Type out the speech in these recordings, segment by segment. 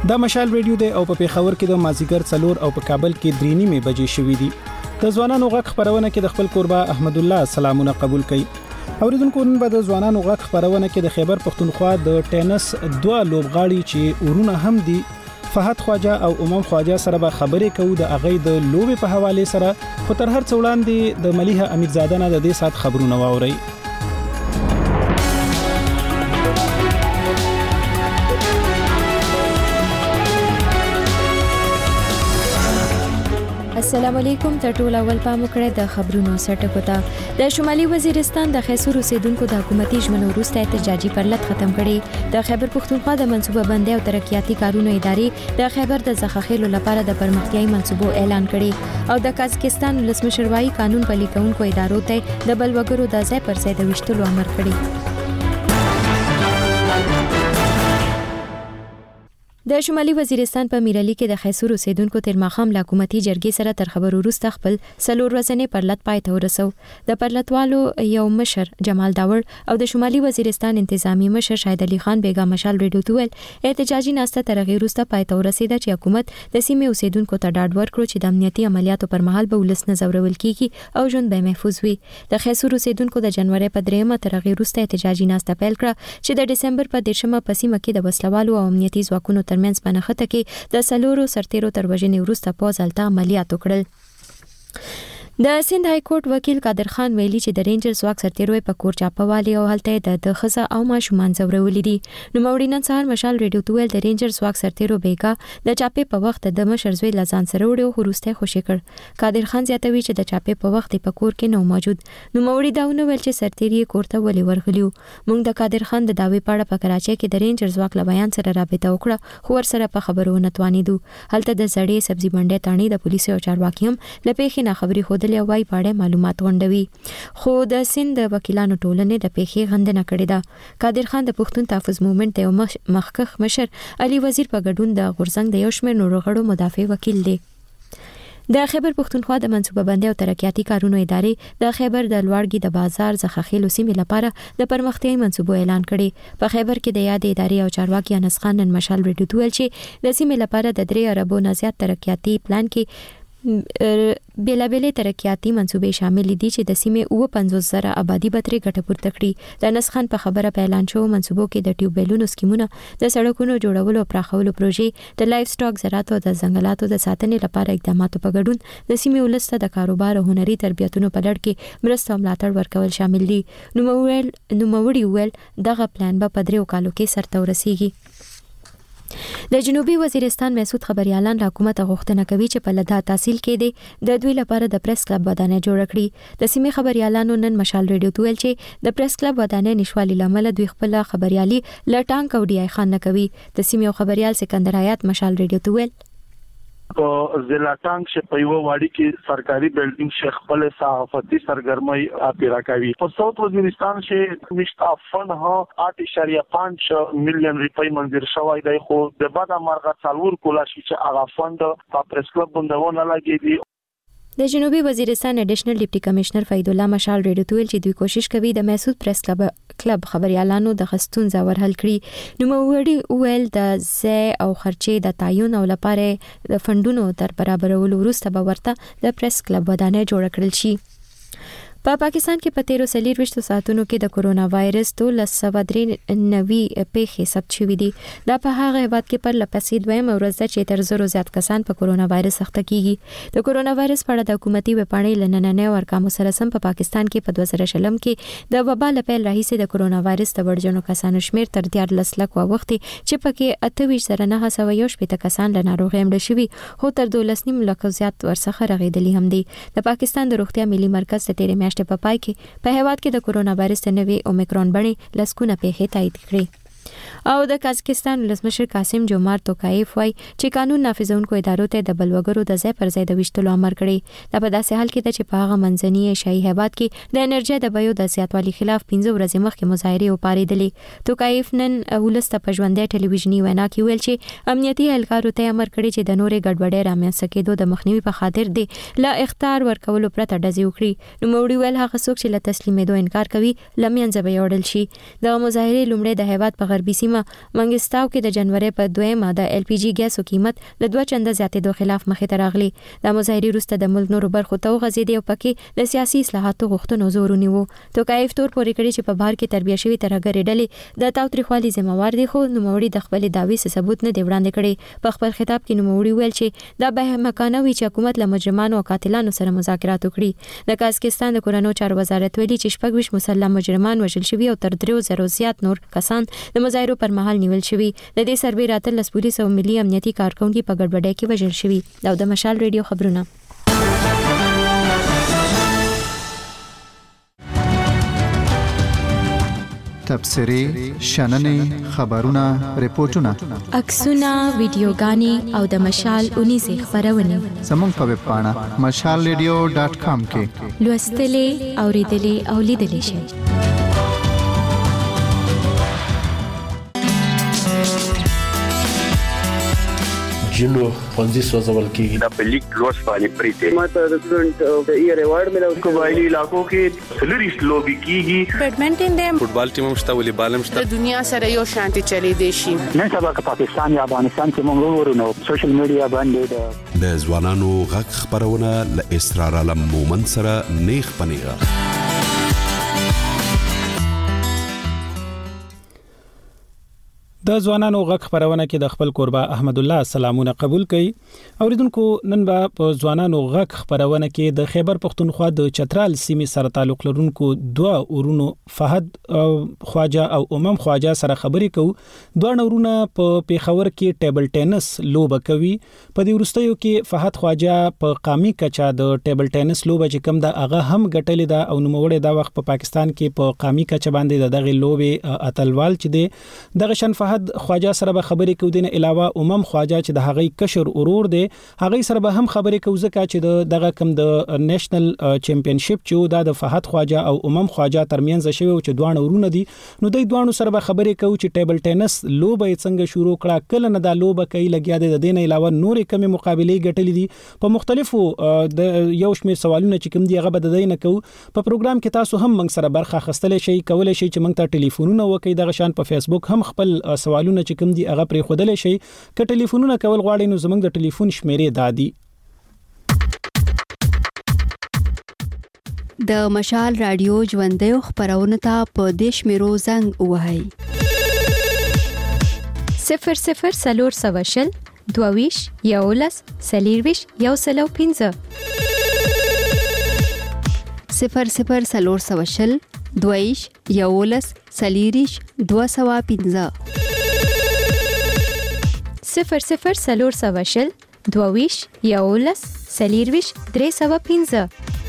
دا مشال ریډیو دی او په پیښور کې د مازیګر 4 او په کابل کې 3:30 بجې شوې دي. د ځوانانو غږ خبرونه کې د خپل قربا احمد الله سلامونه قبول کړي. اوریدونکو نن به د ځوانانو غږ خبرونه کې د خیبر پښتونخوا د ټینس 2 لوبغاړي چې ورونه هم دي فهد خواجه او امام خواجه سره به خبرې کوو د اغې د لوبې په حواله سره. خو تر هر څه وړاندې د مليحه امیرزاده نه د دې سات خبرونه واوري. السلام علیکم. تر ټولو اول پام وکړئ د خبرونو سرټکو ته. د شمالي وزیرستان د خیسور اوسیدونکو د حکومتي ژمنو وروسته احتجاجي پرلط ختم کړي. د خیبر پښتونخوا د منصوبه بندۍ او ترقیاتي کارونو ادارې د خیبر د ځخخېلو لپاره د پرمختیايي منصوبو اعلان کړي او د قازقستان ولسمشر وايي قانون پلي کوونکو ادارو ته د بلوګرو د ځای پر ځای د وشتلو امر کړي. د شمالي وزیرستان په میرالي کې د خیسور اوسیدونکو تر ماښام له حکومتي جرګې سره تر خبرو وروسته خپل 4 ورځې پرلط پای ته ورسو. د پرلطوالو یو مشر جمال داور او د شمالي وزیرستان انتظامی مشر شاهد علي خان بیگا مشال ریډیو تویل احتجاجي ناسته تر هغه وروسته پای ته ورسیده چې حکومت د سیمې اوسیدونکو ته ډاډ ورکړو چې د امنیتي عملیاتو پر مهال به ولس نه زورول کیږي او ژوند به محفوظ وي. د خیسور اوسیدونکو د جنوري په 3 تر هغه وروسته احتجاجي ناسته پیل کړه چې د دسمبر په 10 په سیمه کې د وسلوالو او امنیتي ځواکونو ترمنځ پنهخته کې د سلورو سرتیرو تر وژنې وروسته پوز الته عملیات وکړل. د سند های کورټ وکیل قادر خان ویلي چې د رینجر ځواک سرتیرو په کور چاپوالي او هلته د خزه او ماشومان زورولې دي. نو موري نن سهار مشال ریډیو تویل د رینجر ځواک سرتیرو بیگا د چاپې په وخت د مشر زوی لزان سره وړو خروسته خوشی کړ. قادر خان زیاتوي چې د چاپې په وخت په کور کې نو موجود. نو موري داونه ویل چې سرتیری کورته ولې ورغلیو. موږ د قادر خان د داوی پاړه په کراچۍ کې د رینجر ځواک له بیان سره رابطه وکړه خو ور سره په خبرونه توانیدو. هلته د زړې سبزی منډه تانی د پولیسو او چارواکي هم لپاره نه خبري خودلې وای پاړه معلومات غونډوي. خو د سند وکیلانو ټولنې د پیښې غندنه کړې ده. قادر خان د پښتون تحفظ موومېنټ د مخکخ مشر علي وزیر په ګډون د غورزنګ د یو شمېر نورو غړو مدافع وکیل دی. د خیبر پښتونخوا د منصوبه بندۍ او ترقیاتي کارونو ادارې د خیبر د لوړګي د بازار ځخخېلو سیمې لپاره د پرمختیايي منصوبو اعلان کړي. په خیبر کې د یاد ادارې او چارواکي انس خان نن مشال ریډیو تویل چې د سیمې لپاره د 3 اربو نه زیات ترقیاتي پلان کې بیلابېلې ترقیاتي منصوبې شامل دي چې د سیمې 50,000 آبادی بتري ګټه پورته کړي. د انس خان په خبره په اعلان شو منصوبو کې د ټیوبویلونو سکیمونه، د سړکونو جوړولو او پراخولو پروژې، د لایف سټاک زراعت او د ځنګلاتو د ساتنې لپاره اقداماتو په ګډون د سیمې ولسته د کاروبار او هنري تربیتونو په لړ کې مرسته او ملاتړ ورکول شامل دي. نوموړي ویل دغه پلان به په 3 کالو کې سرته ورسیږي. د جنوبي وزیرستان مسعود خبريالان حکومت غوښتنه کوي چې په لدا تحصیل کې د دوی لپاره د پریس کلب ودانۍ جوړ کړي. د سیمې خبريالانو نن مشال ریډیو تویل چې د پریس کلب ودانۍ نشوالي لامل دوی خپل خبريالي لټانګ او ډي خان نه کوي. د سیمې خبريال سکندر حیات مشال ریډیو تویل په ضلع ټانګ چې په یو واړی کې سرکاري بلډینګ شیخ خپل صحافتي سرګرمۍ اپیرا کوي. په ساوث وزیرستان چې مشتا فند ها 8.5 میلیون روپۍ منظور شوی دی خو د بعد مرغه څلور کولا شي چې هغه فند په پریس کلب بندونه لګیږي. د جنوبي وزیرستان اډیشنل ډیپټي کمشنر فید الله مشال ریډیو تویل چې دوی کوشش کوي د مسعود پریس کلب خبريالانو د خستون زور حل کړي. نو موړي ویل د ځای او خرچې د تعین او لپاره د فندونو تر برابرولو وروسته به ورته د پریس کلب ودانۍ جوړ کړل شي. په پاکستان کې په 13 ساعتونو کې د کورونا وایرس 1293 پیښې ثبت شوې دي. دا په هغه هیواد کې پر لپسې دویم ورځ ده چې تر 0 زیات کسان په کورونا وایرس اخته کیږي. د کورونا وایرس په اړه د حکومتي وپاڼې لنننې ورکامو سره سم په پاکستان کې په 2020 کې د وبا لپاره راهیسې د کورونا وایرس د ورجنو کسانو شمیر تر 13 لک وختي چې پکې 28,901 کسان له ناروغۍ مړه شوي خو تر 12.5 لک زیات ورڅخه رغېدلي هم دي. د پاکستان د روغتیا ملي مرکز د تیرې میاشتې په پای کې په هیواد کې د کورونا وایرس د نوې اومیکرون بڼې لسکونه پیښې تایید کړې. او د قازقستان ولسمشر قاسم جومار توکایف وای چې قانون نافذونکو ادارو ته د بلوګرو د ځای پر ځای د وشتلو امر کړی. دا په داسې حال کې ده چې په هغه منځني ایشیايي هیواد کې د انرژي د بیو د زیاتوالي خلاف 15 ورځې مخکې مظاهره وپاریدلې. توکایف نن ولسته په ژوندۍ ټلویزیونی وینا کې ویل چې امنیتي اهلکارو ته امر کړی چې د نورې ګډوډۍ رامنځته کېدو د مخنیوي په خاطر دی لا اختیار ورکولو پرته ډزې وکړي. نو موړي ویل هغه څوک چې له تسلیمېدو انکار کوي لمنځه به یوړل شي. د مظاهره لومړی د هیواد په غربي سیمه منګستاو کې د جنوري په 2 د ال پی جی ګیسو قیمت له 2 چنده زیاتېدو خلاف مخې ته راغلي. د مظاهرې وروسته د ملک نورو برخو ته وغځېدې او پکې د سیاسي اصلاحاتو غوښتنو زور ونیو. توکایف تور پورې کړی چې په بهر کې تربیه شوی ترهګرې ډلې د تاوتریخوالي ذمہوار دي، خو نوموړي د خپل دعوی ثبوت نه دی وړاندې کړی. په خپل خطاب کې نوموړي ویل چې دا به مکانه وي چې حکومت له مجرمانو او قاتلانو سره مذاکرات وکړي. د قزاقستان د کورونو چارو وزارت ویلي چې 26 مسلح مجرمان وژل شوي او تر 3000 زیات نور کسان د مظاهرو پر مهال نیول شوي. د دې سربېره 13 پولیس او ملي امنیتي کارکونکي په ګډوډۍ کې وژل شوي. دا د مشال ریډیو خبرونه. تبصرې، شننې، خبرونه، ریپورتونه، عکسونه، ویډیوګانې او د مشال 19 خبرونه زموږ په ویب پاڼه mashalradio.com کې لوستلې، اوریدلې او لیدلې شئ. جنو خوندي سوزول کیږي د پلیک لوس باندې پریته ماته د سټوډنټ د ایئر ایوارډ ملو. قبایلی علاقو کې سلریس لوبي کیږي. بیډمنټن د فوټبال ټیم مشته، والیبال مشته. د دنیا سره یو شانتي چلی دی شي. نن سبا که پاکستان یا افغانستان کې موږ ورونو سوشل میډیا باندې د ځوانانو غږ خبرونه ل اسرار علم مومن سره نیخ پنیغه. د ځوانانو غږ خبرونه کې د خپل قربا احمد الله سلامونه قبول کړي. اوریدونکو نن به په ځوانانو غږ خبرونه کې د خیبر پختونخوا د چترال سیمې سره تعلق لرونکو دوه ورونو فهد خواجه او امام خواجه سره خبرې کوو. دوه ورونه په پیښور کې ټیبل ټینس لوبه کوي. په دې وروستیو کې فهد خواجه په قامي کچا د ټیبل ټینس لوبه چې کوم د هغه هم ګټلې ده او نوموړی دا وخت په پاکستان کې په قامي کچا باندې دغه لوبه اتلوال چې دی دغه شن فهد خواجه سره به خبرې کوو. دنه علاوه امام خواجه چې د هغه کشر اورور دی هغه سره به هم خبرې کوو ځکه چې دغه کم د نېشنل چمپionship چې د فهد خواجه او امام خواجه ترمنځ شوی او چې دوه ورونه دي نو د دوه سره به خبرې کوو چې ټیبل ټینس لوبه څنګه شروع کړه، کله نه دا لوبه کوي لګیا دی. د دینه علاوه نورې کمی مقابلې ګټلې دي په مختلفو د یو شمېر سوالونه چې کوم دی هغه به د دینه کوو. په پروګرام کې تاسو هم موږ سره برخه اخیستلی شئ، کولای شئ چې موږ ته ټلیفونونه وکړئ. دغه شان په فیسبوک هم خپل سوالونه چې کوم دی هغه پرې خودلې شي. که ټلیفونونه کول غواړئ نو زموږ د ټلیفون شمیرې دادي د مشال رادیو ژوندۍ خبرونه ته په دیش میرو زنګ وهاي 00 سلور سواشل دوویش یولس سلیرویش یوسلو 15 00 سلور سواشل دوویش یولس سلیریش 215 00 سلور سواشل دوویش یولس سلیرویش 315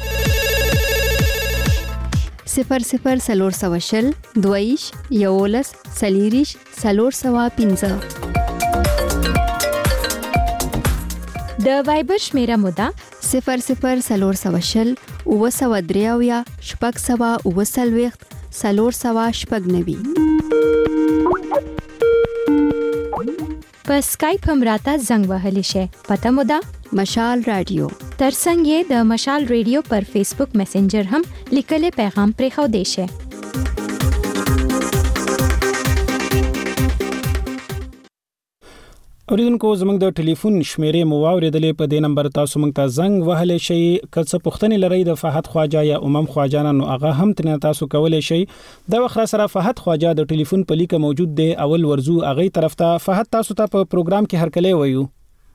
00 سلور سواشل دوویش یولس سلیریش 315 د وایبر شمیره مودا 00 سلور سواشل او سوادریاویا شپږ سوا او سلويخت سلور سوا شپږ نوي. په سکایپ هم راته زنګ وهلی شي. پته مو ده مشال رادیو. ترڅنګ یې د مشال ریډیو پر فیسبوک میسنجر هم لیکلي پیغام پرې خو دی شي. اوریدونکو زموږ د ټلیفون شمیرې مو واوریدلې په دې نمبر تاسو موږ ته زنګ وهلی شئ. که څه پوښتنې لرئ د فهد خواجه یا امام خواجه نو هغه هم ترې تاسو کولی شئ. دا وخت سره فهد خواجه د ټلیفون په لیکه موجود دی. اول ورزو هغه طرف ته. فهد تاسو ته په پروګرام کې هرکلی وایو.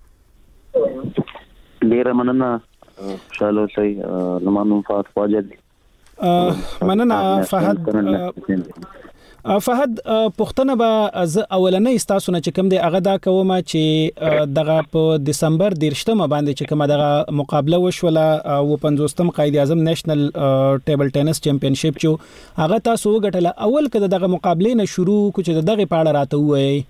ډیر مننه شالو سي زمانو فهد خواجه دی. مننه فهد. فهد پښتنه به از اولنې تاسو نه چې کوم دی هغه دا کومه چې دغه په دسمبر 13 باندې چې کومه دغه مقابله وشوله او 50م قائد اعظم نېشنل ټیبل ټینس چمپionship چې هغه تاسو وګټله. اول کله دغه مقابله نه شروع کو چې دغه پاړه راته وایي.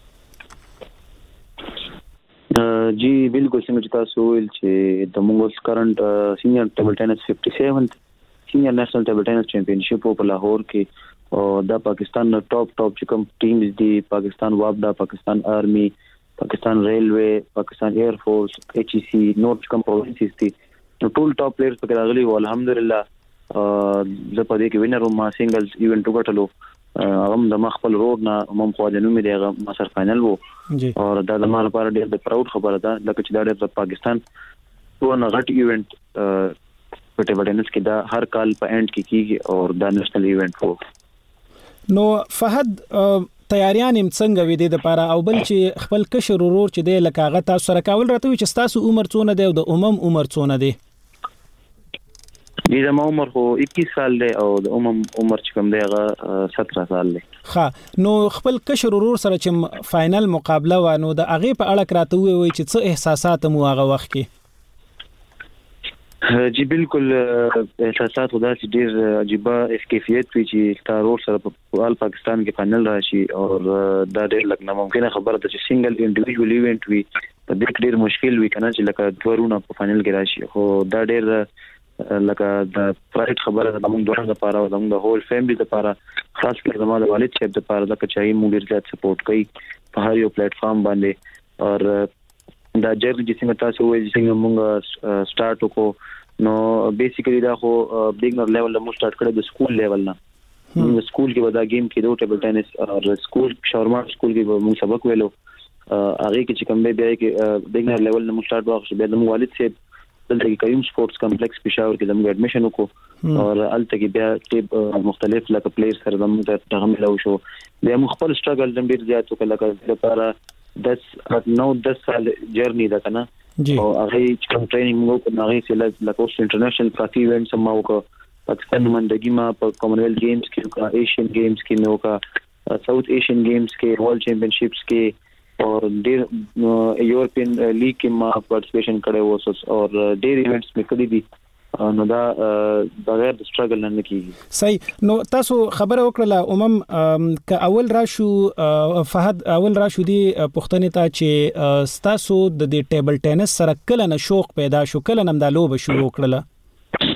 جی بالکل څنګه تاسو ویل چې د موږ کرنٹ سینیئر ټیبل ټینس 57 سینیئر نېشنل ټیبل ټینس چمپionship په لاهور کې او دا پاکستان ټاپ چې کوم ټیمز دي، پاکستان وابډا، پاکستان آرمي، پاکستان ریلوے، پاکستان ایر فورس، ایچ ای سی، نور کوم پروینسز دي نو ټول ټاپ پلیئرز پکې راغلي او الحمدلله زه په دې کې وینر ما سنگلز ایونت وګټلو هغه د مخبل روډ نه هم خو د نومي دغه ماستر فائنل وو او دا د مال لپاره ډېر د پراود خبره ده لکه چې دا د پاکستان ټول غټ ایونت په ټیبل ټینس کې دا هر کال په اند کې کیږي او دا نېشنل ایونت وو. نو فهد تیاریان هم څنګه وې د لپاره او بل چې خپل کشر ورور چې د لکاغه تاسو سره کول راته چې تاسو عمر څونه دی او د عمر څونه دی؟ د عمر خو 21 سال دی او د عمر چې کوم دی هغه 17 سال دی. ها نو خپل کشر ورور سره چې فائنل مقابله و نو د هغه په اړه راته وې چې څه احساسات مو هغه وخت کې؟ جی بالکل احساسات خدا چې ډیر عجیب اسکیفیت وی چې تارور سره په پاکستان کې فائنل راشي او دا ډیر لږ ناممکنه خبره ده چې سنگل انډیویډوال ایونت وی په ډیر مشکل وی کنه چې لکه دورونه په فائنل کې راشي خو دا ډیر لکه د پرایټ خبره ده موږ دوه لپاره او د هول فیملی لپاره خاص کر زموږ والد صاحب لپاره دا چې موږ ډیر زیات سپورټ کوي په هر یو پلیټ فارم باندې او دا جرنی چې څنګه تاسو وایي چې موږ سٹارټ وکړو نو بیسیکلی دا خو بګنر لیول له مو سٹارټ کړو د سکول لیول نه سکول کې ودا گیم کې دوه ټیبل ټینس او سکول شاورما سکول کې موږ سبق ویلو هغه کې چې کوم به بیا کې بګنر لیول نه مو سٹارټ واخښ به د والد صاحب دلته کې کریم سپورتس کمپلیکس پېښور کې د موږ اډمیشن وکړو او الته کې بیا ټیب مختلف لکه پلیئر سره د موږ ته هم لاو شو بیا موږ خپل سټرګل د ډیر زیات وکړل لکه لپاره 10 سال جرنی ده کنه او هغه چې کوم ټریننګ مو کوم هغه چې لکه اوس انټرنیشنل کافي ایونټس هم وکړو پاکستان منډګي ما په کامنویلث گیمز کې او ایشین گیمز کې نو کا ساوث ایشین گیمز کې ورلد چیمپionشپس کې اور ډیر یورپین لیگ کې ما پارټیسپیشن کړی و او ډیر ایونټس مې کړی دي نو دا بغیر د سټرګل نه کیږي. صحیح. نو تاسو خبره وکړه ک اول راشو فهد اول راشو دی پښتنې ته چې تاسو د ټیبل ټینس سره کله نه شوق پیدا شو کله نم د لوب شروع کړله؟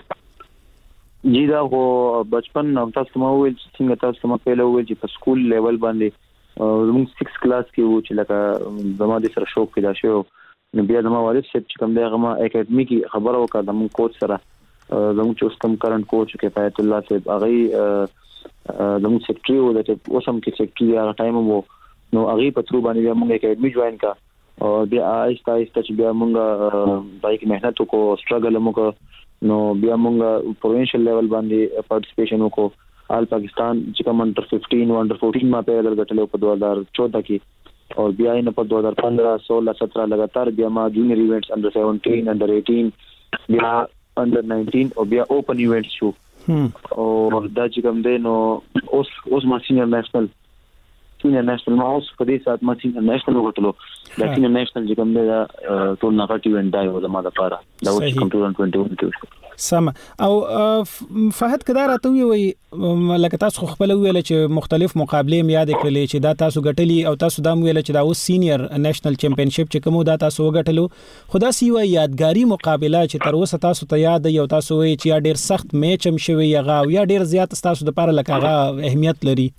جی دا خو بچپن نو تاسو ما ویل څنګه تاسو ما پیله ویل چې په سکول لیول باندې موږ 6 کلاس کې وو چې لکه زما د سره شوق پیدا شو نو بیا د ما والد صاحب چې کوم دغه ما اکیډمي کې خبره وکړه د مون کوچ سره زموږ چې اوس کوم کرنٹ کوچ کفایت الله صاحب هغه زموږ سیکریټری و د اوسم کې سیکریټری هغه ټایم وو نو هغه په ترو باندې موږ اکیډمي جوائن کا او بیا آهسته آهسته چې بیا موږ دای کې مهنت وکړو سټرګل موږ نو بیا موږ پروینشل لیول باندې پارټیسپیشن وکړو آل پاکستان چې کوم انډر 15 او انډر 14 ما په درګټلو په 2014 کې और بیا یې په 2015 16 17 لګاتار بیا ما جونیئر ایونټس انډر 17 انډر 18 بیا انډر 19 او بیا اوپن ایونټس شو او دا چې کوم دی نو اوس ما سینیئر نېشنل ما اوس په دې سات ما سینیئر نېشنل وګټلو دا سینیئر نېشنل چې کوم دی دا ټول نغټ ایونټ دی او زما لپاره دا اوس کوم 2021 کې سم او فهد کدا راته وی لکه تاسو خپل ویل چې مختلف مقابله مې یاد کړلې چې دا تاسو غټلی او تاسو دا ویل چې دا اوس سینیئر نېشنل چیمپionشپ چې کوم دا تاسو وګټلو خدا سی وی یادګاری مقابله چې تر اوسه تاسو ته یاد یو تاسو وی چې ډیر سخت میچ هم شوی یا یا ډیر زیات تاسو د لپاره لکه اهمیت لري؟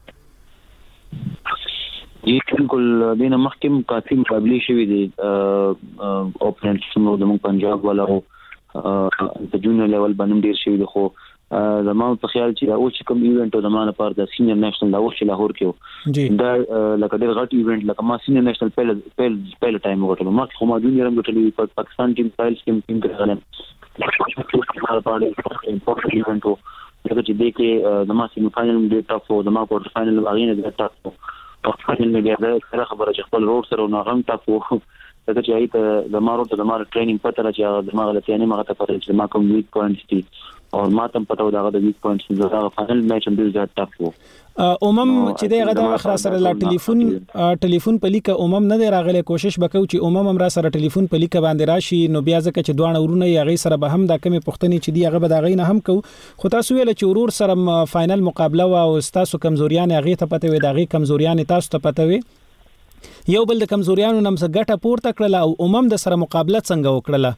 بالکل دینه مخکم کافي مقابله شوې دي اوپننټس نو د پنجاب والا او په جونیئر لیول باندې ډیر شوی دی خو زموږ په خیال چې دا اوس کوم ایونت د زمانه پر د سینیئر نېشنل دا اوس لاهور کې دا لکه ډیر غټ ایونت لکه ما سینیئر نېشنل پهل ټایم وګټلو ما خو ما جونیئر هم وګټلو په پاکستان ټیم فایلز کې غلم په اړه امپورټنت ایونت وو چې دې کې د ما سیمه فائنل ډیر ټاف وو د ما کوارټر فائنل باغینه ډیر ټاف وو او فائنل مې بیا دا خبره چې خپل روډ سره نو غم ټاف وو دا چې ایت د مارو ته د مار ټریننګ پته راځي د ما غلطیانه ما ته پته چې ما کوم ویک پوینټس دي او ما ته پته و دا د ویک پوینټس زړه فائنل میچ هم ډیر زیات ټاف وو چې دغه د اخر سره لا ټلیفون په لیکه نه دی راغلی کوشش وکاو چې هم را سره ټلیفون په لیکه باندې راشي نو بیا ځکه چې دوه ورونه یې سره به هم د کمی پښتني چې دی هغه به دا غي نه هم کو خو تاسو ویل چې ورور سره فائنل مقابله او تاسو کمزوریان هغه ته پته وي دغه کمزوریان تاسو ته پته وي یو بل د کمزوریانو نم څخه ګټه پورته کړله او د سره مقابله څنګه وکړله؟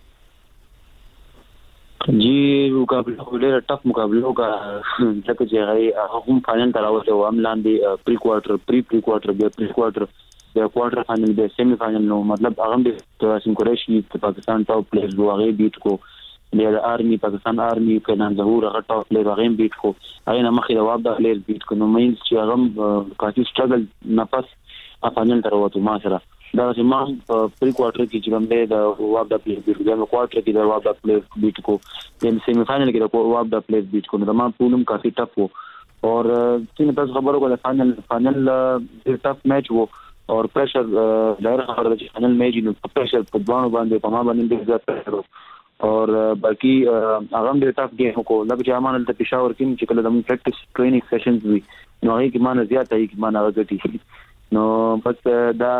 جی مقابله ډېر ټف مقابله وکړه ځکه چې هم فائنل ته راوځي او هم لاندې پری کوارټر بیا پری کوارټر بیا کوارټر فائنل بیا سیمی فائنل نو مطلب هغه د واسم قریشي د پاکستان ټاپ پلیئرز وغه بیت کو د آرمي پاکستان آرمي کنه ظهور هغه ټاپ پلیئر هغه بیت کو هغه نه مخې د وابدا پلیئر بیت کو نو مینز چې هغه کافي سټرګل نفس افانل تر وته ما سره دا چې ما پری کوارټر کې چې کوم دی د وابدا پلیئر بیت کو د کوارټر کې د وابدا پلیئر بیت کو د سیمی فائنل کې د وابدا پلیئر بیت کو نو ما پولم کافي ټف وو اور څنګه تاسو خبرو کوله فائنل ډیر ټف میچ وو اور پریشر ډیر خبره چې فائنل میچ نو پریشر په ځوانو باندې په ما باندې ډیر زیات پریشر اور باقي هغه ډیر ټف گیم کو لکه چې امانل ته پېښور کې چې کله د پریکټیس ټریننګ سیشنز وي نو هغه کې مان زیات هي کې مان هغه غټي نو بس دا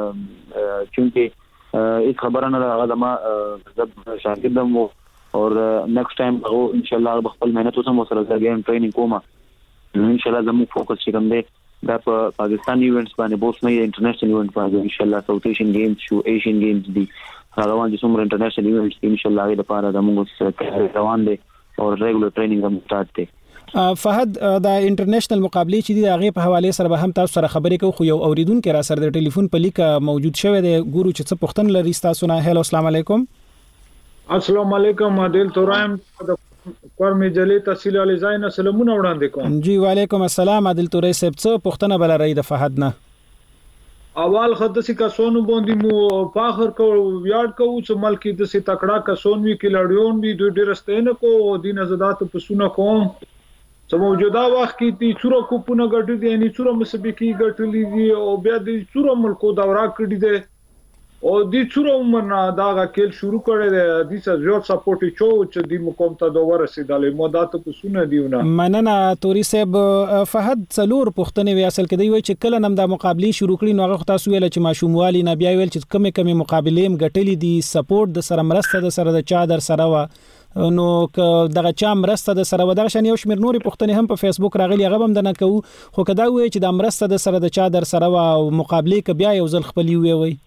چې هیڅ خبره نه هغه ما شاګردم اور نیکسټ ټایم او ان شاء الله خپل مهنت وسم سره ځګم ټریننګ کوم ان شاء الله زموږ فوکس چې کوم دی دا په پاکستان ایونټس باندې بوس نه انټرنیشنل ایونټ باندې ان شاء الله ساوث ایشین گیمز شو ایشین گیمز دي هغه باندې څومره انټرنیشنل ایونټس ان شاء الله هغه لپاره زموږ روان دي او ریګولر ټریننګ هم سٹارټ دي فهد دا انټرنیشنل مقابله چې دي هغه په حواله سره به هم تاسو سره خبرې کوو خو یو اوریدونکو را سره د ټلیفون په لیک موجود شوی دی ګورو چې څه پوښتنه لري تاسو نه هلو السلام علیکم السلام علیکم عادل تورایم کورمې جلې تحصیل علی زاین سلامونه وړاندې کوم جی وعلیکم السلام عادل تورای صاحب څه پوښتنه بل راي د فهد نه اول خدسي کسونو باندې مو فاخر کو یاد کو چې ملک د سي تکړه کسون وی کلاډیون وی دوی ډیرستین کو دین زدات پسونه کوم چې موجوده وخت کې تی څورو کوپونه غټ دي یعنی څورو مسبکی غټلې دي او بیا د څورو ملکو دورا کړی دي او د څورو من دا غکل شروع کړی دی د زیات سپورټ چې د مقام ته دوه رسیدلې مودات په سونه دیونه مننه توري صاحب فهد څلور پښتنې وی اصل کې دی وای چې کله نم د مقابله شروع کړي نو هغه تاسو ویل چې ماشوموالي نه بیا ویل چې کمی مقابله هم غټلې دي سپورټ د سره مرسته د سره د چا در سره وا نو دغه چا مرسته د سره ودغه شان یو شمیر نوري پښتنې هم په فیسبوک راغلي هغه هم د نه کوو خو کدا وای چې د مرسته د سره د چا در سره وا او مقابله ک بیا یو ځل خپلې وي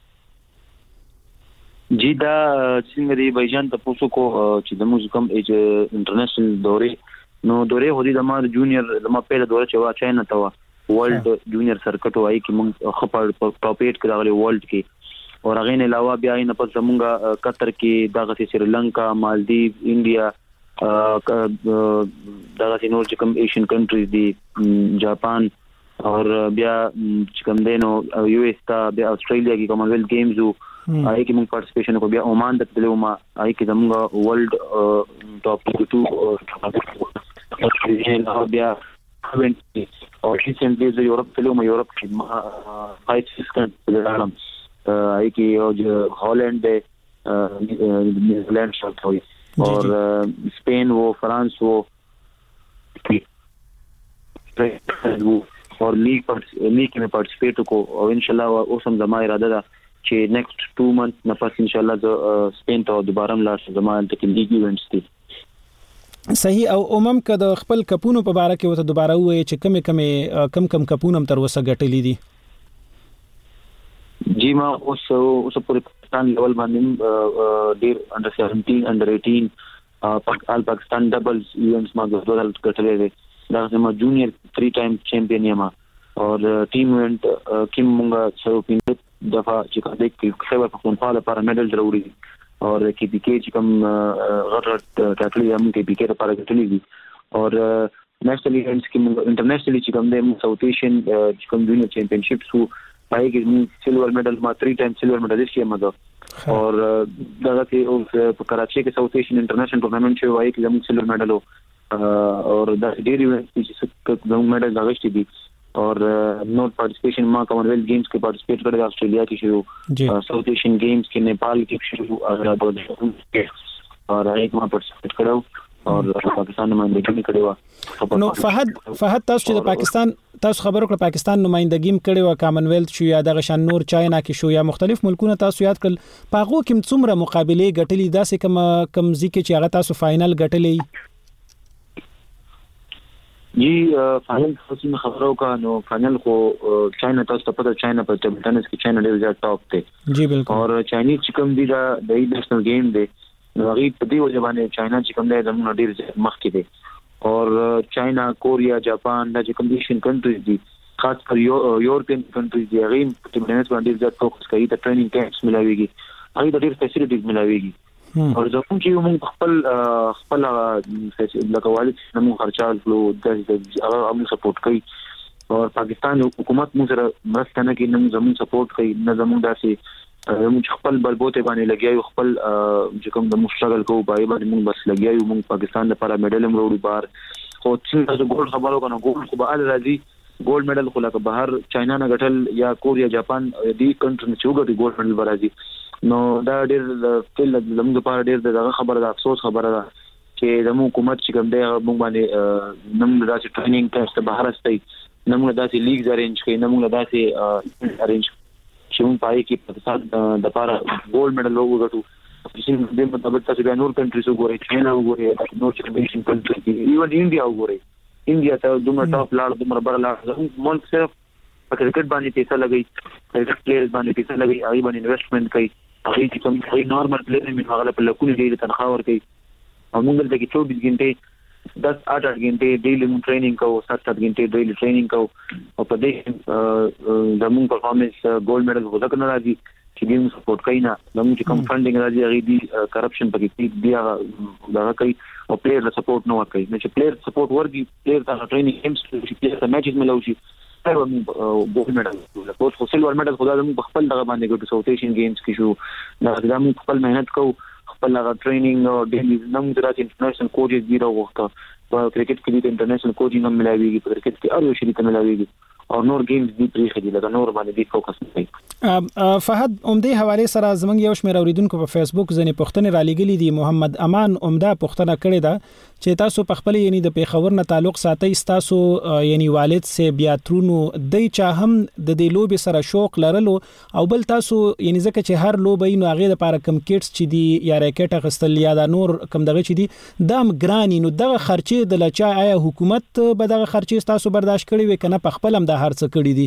جی دا څنګه دی بایجان ته پوسو کو چې د موږ کوم ایج انټرنیشنل دورې هودي د ما جونیئر د ما پیله دوره چې وا چاینا تا ورلد جونیئر سرکټ وای کی موږ خپل ټاپ 8 کې راغلي ورلد کې او هغه نه علاوه بیا نه پس موږ قطر کې دغه سریلانکا مالدیو انډیا دغه نور چې کوم ایشین کنټریز دي جاپان اور بیا چې کوم دینو یو اس تا بیا استرالیا کې کامن ویلث گیمز آی کې موږ پارټیسپیشن کو بیا عمان د تلو ما آی کې زموږ ورلد ټاپ 2 او بیا او ریسنټلی د یورپ تلو ما یورپ کې ما 5 سکند لرم آی کې هالند نیوزیلینڈ شامل ہوئی اور اسپین وہ فرانس وہ اور لیگ میں پارٹیسپیٹ کو اور انشاءاللہ وہ سم زما اراده ده چې نیکسٹ 2 منث نه پس ان شاء الله ز سپین ته دوباره لاړ زموږ د لیګ ایونټس دي صحیح او که د خپل کپونو په باره کې وته دوباره وایي چې کم کپونو تر وسه غټلې دي جی ما اوس پورې پاکستان لیول باندې ډیر انډر 17 انډر 18 آل پاکستان ډبلز ایونټس ما غټلې دي دا زموږ جونیئر 3 ټایم چیمپیون یم اور ټیم ایونټ کې موږ څو پینځه دفعه چې کله کې خیبر پختونخوا لپاره میډل ضروري دي اور کې پی کې چې کوم غټ ټاکلي هم کې پی کې لپاره ګټلې دي اور نیشنل ایونټس کې انټرنیشنلی چې کوم د ساوث ایشین چې کوم جونیئر چیمپیونشپ سو پای کې سلور میډل ما 3 ټایم سلور میډلیسټ یم دا اور دغه کې په کراچي کې ساوث ایشین انټرنیشنل ټورنمنت شوی وای کې زموږ سلور میډل اور دا ډیر ایونټس چې زموږ میډل راغشتي دي اور نو پارټیسپیشن ما کامن ویلث گیمز کې پارټیسپیټ کړی آسټریلیا کې شروع ساوث ایشین گیمز کې نیپال کې شروع اور هغه ما پارټیسپیټ کړو اور پاکستان نمائندګي کړې و نو فهد تاسو چې د پاکستان تاسو خبرو کړ پاکستان نمائندګي کړې و کامن ویلث شو یا د غشن نور چاینا کې شو یا مختلف ملکونه تاسو یاد کړل پاغو کوم څومره مقابله غټلې داسې کم ځکه چې هغه تاسو فائنل غټلې جی فائنل خصوصي خبرو کا نو فائنل کو چائنا تاسو ته پته چائنا په ټیبل ټینس کې چائنا ډیر زیات ټاپ دی جی بالکل اور چائنیز چې کوم دی دا د انټرنیشنل گیم دی نو هغه په دې وجه باندې چائنا چې کوم دی زموږ ډیر زیات مخکې دی اور چائنا کوریا جاپان د کوم ایشین کنټریز دي خاص کر یورپین کنټریز دی هغه په ټیبل ټینس باندې زیات فوکس کوي ته ټریننګ کیمپس ملاويږي هغه ډیر فیسیلیټیز ملاويږي او زموږ چې موږ خپل لکه والد موږ خرچال فلو د موږ سپورټ کوي او پاکستان حکومت موږ سره مرسته نه کوي، زموږ سپورټ کوي نه زموږ داسې موږ خپل بلبوته باندې لګیایو، خپل چې کوم د مشتغل کوو پای باندې موږ بس لګیایو، موږ پاکستان لپاره میډل هم وروړو بار خو څنګه د ګولډ خبرو کنه ګولډ خو به ال راځي ګولډ میډل خو لکه بهر چاینا نه غټل یا کوریا جاپان دی کنټری چې وګټي ګولډ میډل برازي. نو دا ډېر فل زموږ لپاره ډېر دغه خبره ده، افسوس خبره ده چې زموږ حکومت چې کوم دی موږ باندې نوم داسې ټریننګ ټیسټ بهر استي، نوم داسې لیګز ارینج کوي، نوم داسې ارینج چې موږ پای کې پاکستان د لپاره ګولډ میډل وګټو. چې د مطابق تاسو بیا نور کنټریز وګورئ، چاینا وګورئ، نور چیمپیونشپ کنټری کې ایون انډیا وګورئ، انډیا ته دومره ټاپ لاړ، دومره بر لاړ، زموږ ملک صرف په کرکټ باندې پیسې لګي، کرکټ پلیئرز باندې پیسې لګي، هغه باندې انویسټمنټ کوي، هغه چې کوم کوئی نارمل پلیئر نه هغه په لکونو ډېر تنخواه ورکوي. او موږ دلته کې 24 غنټې 10-8 غنټې ډیلی موږ ټریننګ کوو، 7 غنټې ډیلی ټریننګ کوو او په دې زموږ پرفارمنس ګولډ میډل هو ځکه نه راځي چې موږ سپورټ کوي نه، زموږ چې کوم فنډینګ راځي هغه دی کرپشن پکې دی دا کوي او پلیئر سپورټ نه ورکوي. نو چې پلیئر سپورټ ورکړي، پلیئر ته ټریننګ هیمس چې پلیئر ته میچز ملوي ګولډ میډل او سیلور میډل خدای زموږ خپل دغه باندې ګټو ساوث ایشین گیمز کې شو، دا زموږ خپل مهنت کوو، خپل هغه ټریننګ او ډیلی نوم درات انټرنیشنل کوچز دی راوغوښته، په کرکټ کې د انټرنیشنل کوچینګ هم ملاويږي، په کرکټ کې اړو شریک ملاويږي او نور گیمز دي پرې خدي لکه نور باندې دي فوکس کوي. فهد عمده حواله سره زمنګ یو شمېر اوریدونکو په فیسبوک ځنې پښتنې را لګلې دي. محمد امان عمده پښتنه کړې ده چې تاسو په خپل یعنی د پیښور نه تعلق ساتي، تاسو یعنی والد سه بیا ترونو د چا هم د دې لوب سره شوق لرلو او بل تاسو یعنی ځکه چې هر لوب نو هغه د لپاره کم کټس چې دی یا راکټ غستل یا د نور کم دغه چې دی دام ګرانی، نو دغه خرچې د لچا آیا حکومت به دغه خرچې تاسو برداشت کړی وي کنه په خپل هم د هر څه کړی دي؟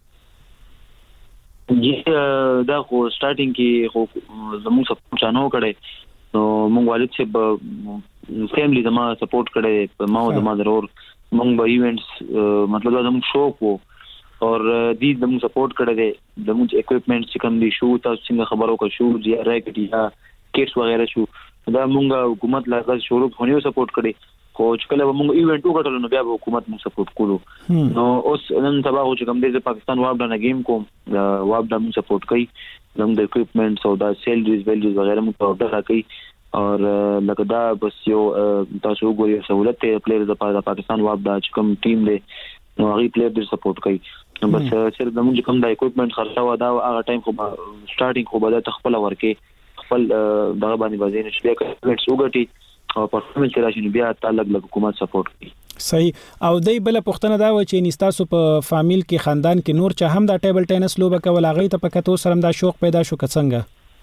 جی دا خو سٹارټینګ کې خو زموږ سپورټ چانو کړي، نو موږ والد سے فیملی زما سپورټ کړي، ما او زما ضرور موږ به ایونټس مطلب زموږ شوق وو اور دې زموږ سپورټ کړي دي، زموږ اکوپمنټ چې کوم دي شو تاسو څنګه خبرو کا شو یا راکټ یا کیټس وغیرہ شو، دا موږ حکومت لا شروع خونیو سپورټ کړي خو چې کله موږ ایونت وګټل نو بیا به حکومت موږ سپورټ کړو. نو اوس نن سبا چې کوم د پاکستان وابډا نه گیم کوم وابډا موږ سپورټ کوي، زموږ د اکوپمنټس او د سیلریز ویلیوز وغیرہ موږ اورډر کوي اور لکه دا بس یو تاسو وګورئ سہولت ته پلیئر د پاکستان وابډا چې کوم ټیم دی نو هغه پلیئر د سپورټ کوي. بس صرف زموږ کوم د اکوپمنټ خرڅه و دا هغه ټایم خو سٹارټینګ خو به تخپل ورکه خپل دغه باندې وزین شپه کټس وګټي او پرفارمنس راشي بیا تعلق له حکومت سپورټ کوي. صحیح. او دای بل پښتنه دا و چې نستاسو په فامیل کې خاندان کې نور چا هم دا ټیبل ټینس لوبه کول هغه ته پکته سره دا شوق پیدا شو څنګه؟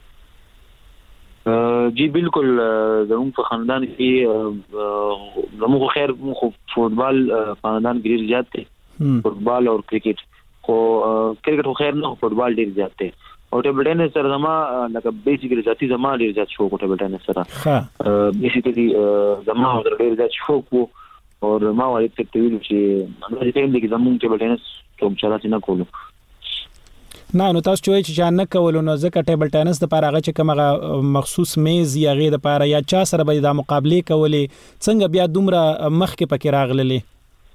جی بالکل زموږ په خاندان کې زموږ خیر مو فوتبال خاندان ډیر زیات دی، فوتبال او کرکټ، خو کرکټ خو خیر نه، فوتبال ډیر زیات دی او ټیبل ټینس سره زما لکه بیسیکلی ذاتی زما ډیر زیات شوق ټیبل ټینس سره بیسیکلی زما ډیر زیات شوق وو او ما والد ته ویل چې موږ ټیم کې زموږ ټیبل ټینس کوم چلات نه کولو. نه نو تاسو چې ځان نه کولو نو ځکه ټیبل ټینس د لپاره هغه چې کومه مخصوص میز یا غیر د لپاره یا چا سره به د مقابله کولې څنګه بیا دومره مخ کې پکې راغللې؟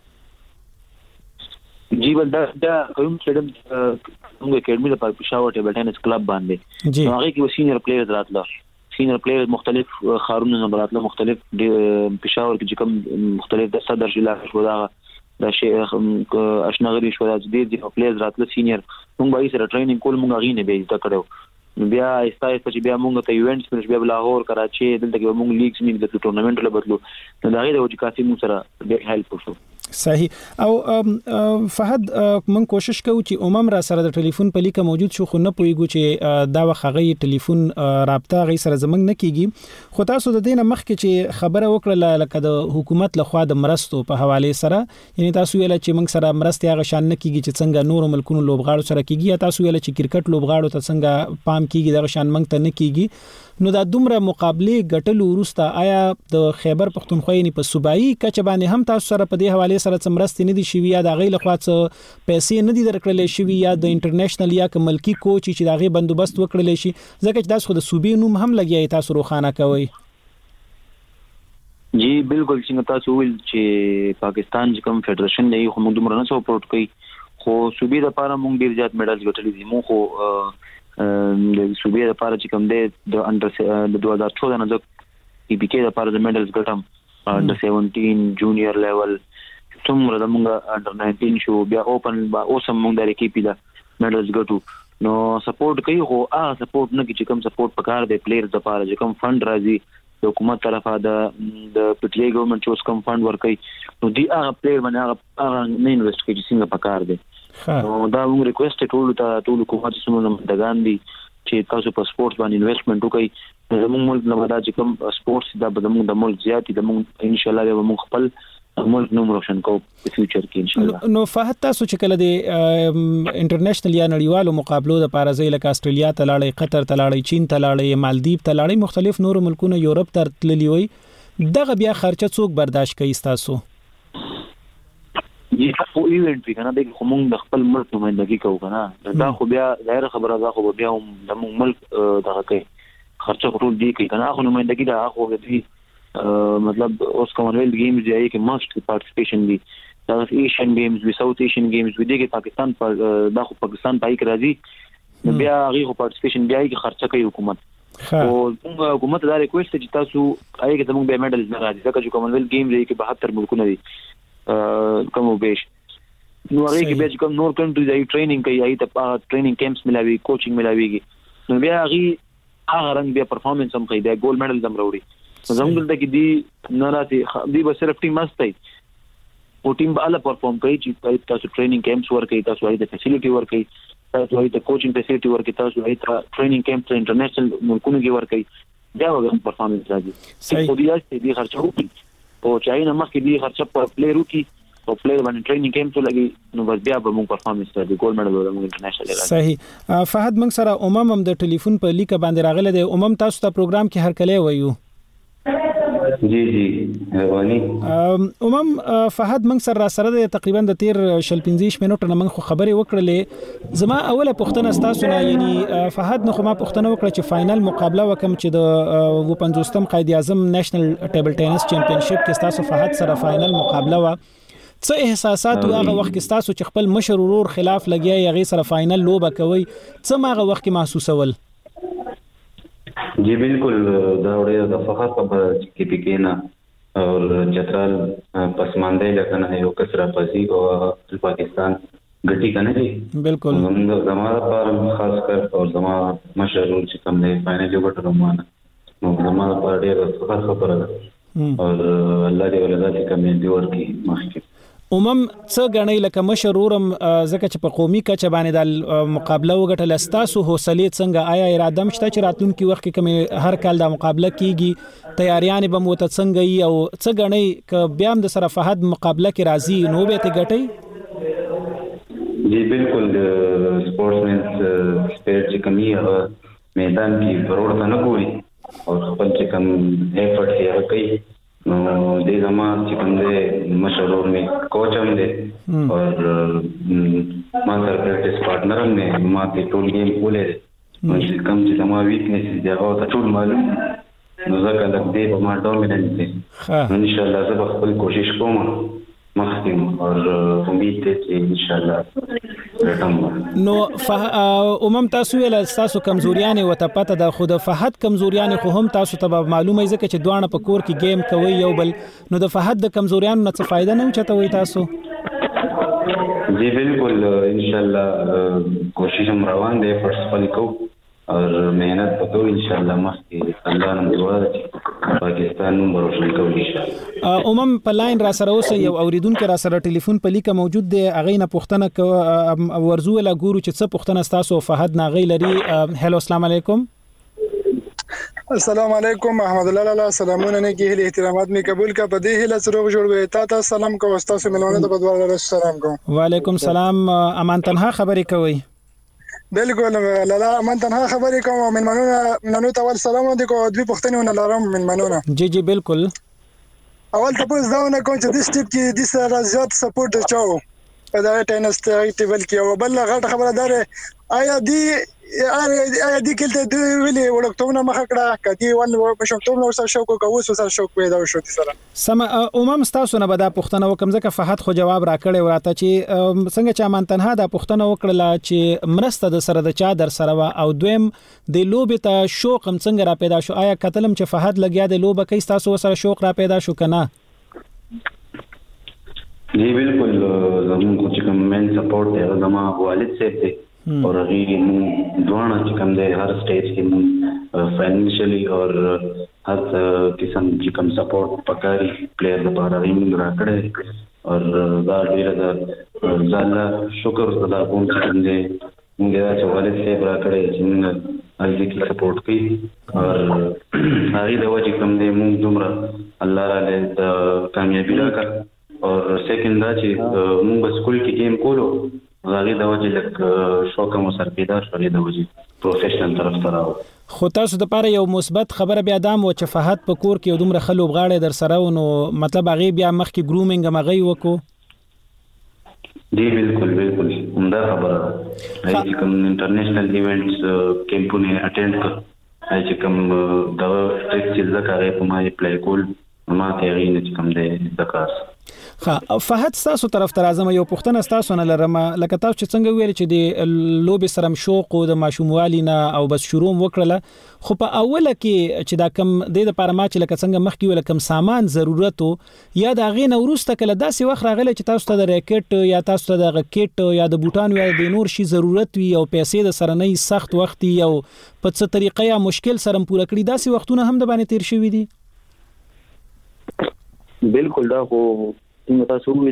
جی ول دا کوم چې موږ اکیډمي د پېښور ټیبل ټینس کلب باندې هغه کې سینیئر پلیئرز راتله، سینیئر پلیئرز مختلف خارونو نه راتله، مختلف پېښور کې کوم مختلف د صدر ضلع شو دا شیخ اشنغری شو دا دې پلیئرز راتله سینیئر، موږ به یې سره ټریننګ کول، موږ غي نه به زده کړو، بیا استای چې بیا موږ ته ایونټس پر بیا لاهور کراچي دلته کې موږ لیګز نه د ټورنمنت له بدلو نو دا غي د وجه کافي موږ سره ډېر هیلپ وشو. صحیح. او فهد من کوشش کوو چې عموم را سره د ټلیفون په لیکه موجود شو، خو نه پويګو چې دا وخغه ټلیفون رابطه غي سره زمنګ نه کیږي، خو تاسو د دینه مخکې چې خبره وکړه لکه د حکومت لخوا د مرستو په حواله سره، یعنی تاسو ویل چې موږ سره مرستي هغه شان نه کیږي چې څنګه نور ملکونو لوبغاړو سره کیږي، یا تاسو ویل چې کرکټ لوبغاړو ته څنګه پام کیږي دغه شان موږ ته نه کیږي، نو دا دومره مقابله ګټلو وروسته آیا د خیبر پختونخوا یې په صوبایي کچه باندې هم تاسو سره په دې حواله سره څمرستې نه دي شوی یا د غي لخوا څه پیسې نه دي درکړلې شوی یا د انټرنیشنل یا ملکی کوچ چې دا غي بندوبست وکړل شي ځکه چې تاسو د صوبې نوم هم لګیای تاسو روخانه کوي. جی بالکل څنګه تاسو ویل چې پاکستان چې کوم فدرېشن دی خو موږ دومره نه سپورټ کوي خو صوبې لپاره موږ ډیر زیات میډالز ګټلې دي. موږ خو د صوبې لپاره چې کوم دی د انډر د 2014 نه د پی پی کې لپاره د میډالز ګټم انډر 17 جونیئر لیول څومره د موږ انډر 19 شو بیا اوپن با اوسم موږ د کې پیلا میډالز ګټو نو سپورټ کوي خو سپورټ نه کې چې کوم سپورټ پکار دی پلیئرز لپاره چې کوم فند راځي د حکومت طرفه د پی ټی آی ګورنمنت چې کوم فند ورکړي نو دی هغه پلیئر باندې هغه نه انویسټ کوي چې څنګه پکار دی. نو دا موږ ریکوست ټول حکومت څخه مدغان دي چې تاسو په سپورټس باندې انویسټمنټ وکړئ. زموږ ملک نه ودا چې کوم سپورټس دا به د ملک زیات د موږ ان شاء الله به موږ خپل ملک نوم روشن کوو په فیوچر کې ان شاء الله. نو فهد تاسو چې کله د انټرنیشنل یا نړیوالو مقابلو د پارازي لکه استرالیا ته لاړې قطر ته لاړې چین ته لاړې مالدیپ ته لاړې مختلف نور ملکونه یورپ ته تللی وي دغه بیا خرچه څوک برداشت کوي تاسو؟ یی خو ایونت وی کنه د کوم د خپل ملک نمائندګي کوو کنه دا خو بیا ظاهر خبره ده خو بیا د ملک دغه کوي خرچه ټول دی کوي کنه خو نمائندګي دا خو دی मतलब اوس کامنویلث گیمز دی کې ماست پارټیسپیشن دی دا ایشین گیمز وی ساوث ایشین گیمز وی دی کې پاکستان پر دا خو پاکستان پای کې راځي بیا هغه پارټیسپیشن بیا کې خرچه کوي حکومت او حکومت دا ریکوست چې تاسو آی کې زموږ به میډلز نه راځي ځکه چې کامنویلث گیمز دی کې 72 ملکونه دي کوم بیش نو هغه کې به کوم نور کنټریز ای ټریننګ کوي ای ته ټریننګ کیمپس ملاوي کوچینګ ملاويږي نو بیا هغه رنګ بیا پرفارمنس هم کوي دا ګولډ میډل هم راوړي زموږ دلته کې دی نه راځي دی به صرف ټیم مستي او ټیم به اله پرفارم کوي چې تاسو ټریننګ کیمپس ورکړي تاسو هغه د فیسیلیټي ورکړي تاسو هغه د کوچینګ فیسیلیټي ورکړي تاسو هغه ټریننګ کیمپس انټرنیشنل ملکونو کې ورکړي بیا به پرفارمنس راځي خو دی چې دی خرچه وکړي او چاینه مخکې دی خرچه په پلیئر وکړي او پلیئر باندې ټریننګ کیمپ لګي نو بس بیا به موږ پرفارمنس راځي ګولډ میډل ورته انټرنیشنل راځي. صحیح. فهد موږ سره هم د ټلیفون په لیک باندې راغله د تاسو ته پروګرام کې هر کله وایو. جی جی رواني فهد موږ سره د تقریبا د 15 منټو نه موږ خبرې وکړلې زما اوله پوښتنه تاسو نه یعنی فهد نو ما پوښتنه وکړه چې فائنل مقابله وکم چې د 50م قائد اعظم نېشنل ټیبل ټینس چمپionship کې تاسو فهد سره فائنل مقابله وا څه احساسات هغه وخت کې تاسو چې خپل مشر ورور خلاف لګیا یې سره فائنل لوبه کوي څه ماغه وخت کې محسوسول؟ जी बिल्कुल दावड़े का फखर पर की पिकेना और चतराल पसमानदे लगना है वो कसरा पसी और पाकिस्तान गटी करने जी बिल्कुल हमारा पर खासकर और हमारा मशहूर चिकम ने फाइनल जो बट रमाना हमारा पर डे फखर खबर और अल्लाह दे वला चिकम ने दिवर की मस्जिद څه غنۍ لکه مشرورم زکه چې په قومي کچه باندې د مقابله وګټل استاسو حوصله څنګه آیا اراده مشته چې راتلونکي وخت کې کوم هر کال د مقابله کیږي تیاریان به مو ته څنګه ای او څه غنۍ ک بیا هم د سره فهد مقابله کې راځي نو به ته غټي؟ جی بالکل سپورټسمن سپیرټ چې کمی میدان کې ضرورت نه کوي او خپل چې کم ایفورت یې کوي نو دې زموږ چې کوم دې مشرور می کوچ هم دې اور ما سره پریکټس پارټنر هم دې ما ته ټول گیم کولې نو چې کوم چې زموږ ویکنس دي هغه ټول معلوم نو ځکه د دې په ما ډومیننت دي ان شاء الله زه خپل کوشش کوم مخکم اور امید ته چې ان شاء الله نو تاسو ول تاسو کمزوریان او ته پته د خود فهد کمزوریان خو هم تاسو ته معلومه ځکه چې دوانه په کور کې گیم کوي یو بل نو د فهد د کمزوریان نه څه فائدہ نه چته وي تاسو؟ جی بالکل ان شاء الله کوشش هم روان دی فرست پلی کو اور मेहनत وکړو ان شاء الله مخکې الله نن دعا پاکستان نوم روشن کوو ان شاء الله. په لاین را سره اوس یو اوریدونکو را سره ټلیفون په لیکه موجود دی اغه نه پوښتنه ورزو ولا ګورو چې څه پوښتنه تاسو فهد ناغي لري. هلو السلام علیکم. السلام علیکم احمد الله لاله سلامونه نه کې احترامات می قبول کا په دې هله سره جوړ وې تا سلام کو واستاسو ملونه د بدوالو سلام کو. وعلیکم سلام امان تنها خبرې کوي. بالکل لالا من تنها خبرې کوم من منو ته ول سلام علیکم او دوی پښتنونه لرم من منونه جی بالکل اول تاسو دا نه کوم چې د سټیپ کې د سره زیات سپورټ چاو په دا ټینس ټیبل کې او بل غټ خبره ده آیا دی کله د ویلي وړکتونه مخ کړه کدي ول پښتون نو سره شوق کوو سره شوق پیدا شو سره سم تاسو نه به دا پښتنه وکم ځکه فهد خو جواب راکړی وراته چې څنګه چې مان تنها دا پښتنه وکړه چې مرسته د سره د چا در سره او دویم د لوبې ته شوق هم څنګه را پیدا شو آیا کتلم چې فهد لګیا د لوبه کې تاسو سره شوق را پیدا شو کنه جی بالکل زموږ چې کوم مین سپورټ دی زموږ والد صاحب دی اور هغه مو دوانه چې کوم دی هر سټیج کې مو فاینانشلی اور هر قسم چې کوم سپورټ پکاري پلیئر لپاره موږ راکړی اور دا ډیره د ځاله شکر ادا کوم چې دی موږ د والد صاحب راکړی چې موږ هغه کې سپورټ کوي اور هغه د وجه کوم دی موږ دومره الله تعالی د کامیابی راکړه اور سیکنډ دا چې موږ سکول کې گیم کولو غاړي د وجه لک شوق مو سر پیدا شو د وجه پروفیشنل طرف ته راو خو تاسو د پاره یو مثبت خبره بیا دام و چې فهد په کور کې دومره خلوب غاړي در سره نو مطلب هغه بیا مخ کې ګرومینګ مغي وکړو جی بالکل عمده خبره هغه کوم انټرنیشنل ایونټس کیمپونه اټینډ کړ هغه کوم دا ټریک چې زکه په ما پلی کول ما ته غوښنه چې کوم دی دکاس فهد تاسو طرف ته راځم یو پښتنه تاسو نه لرم لکه تاسو چې څنګه ویل چې د لوبي سره شوق او د ماشوموالي نه او بس شروع وکړه خو په اوله کې چې دا کم د لپاره ما چې لکه څنګه مخکې ویل کم سامان ضرورت یا د غینه ورسته کله داسې وخت راغله چې تاسو ته د ریکټ یا تاسو ته د کیټ یا د بوټانو یا د نور شي ضرورت وي او پیسې د سره نه سخت وخت یو په څه طریقه یا مشکل سره پوره کړی داسې وختونه هم د باندې تیر شوی دي بالکل دا خو څنګه تاسو ویل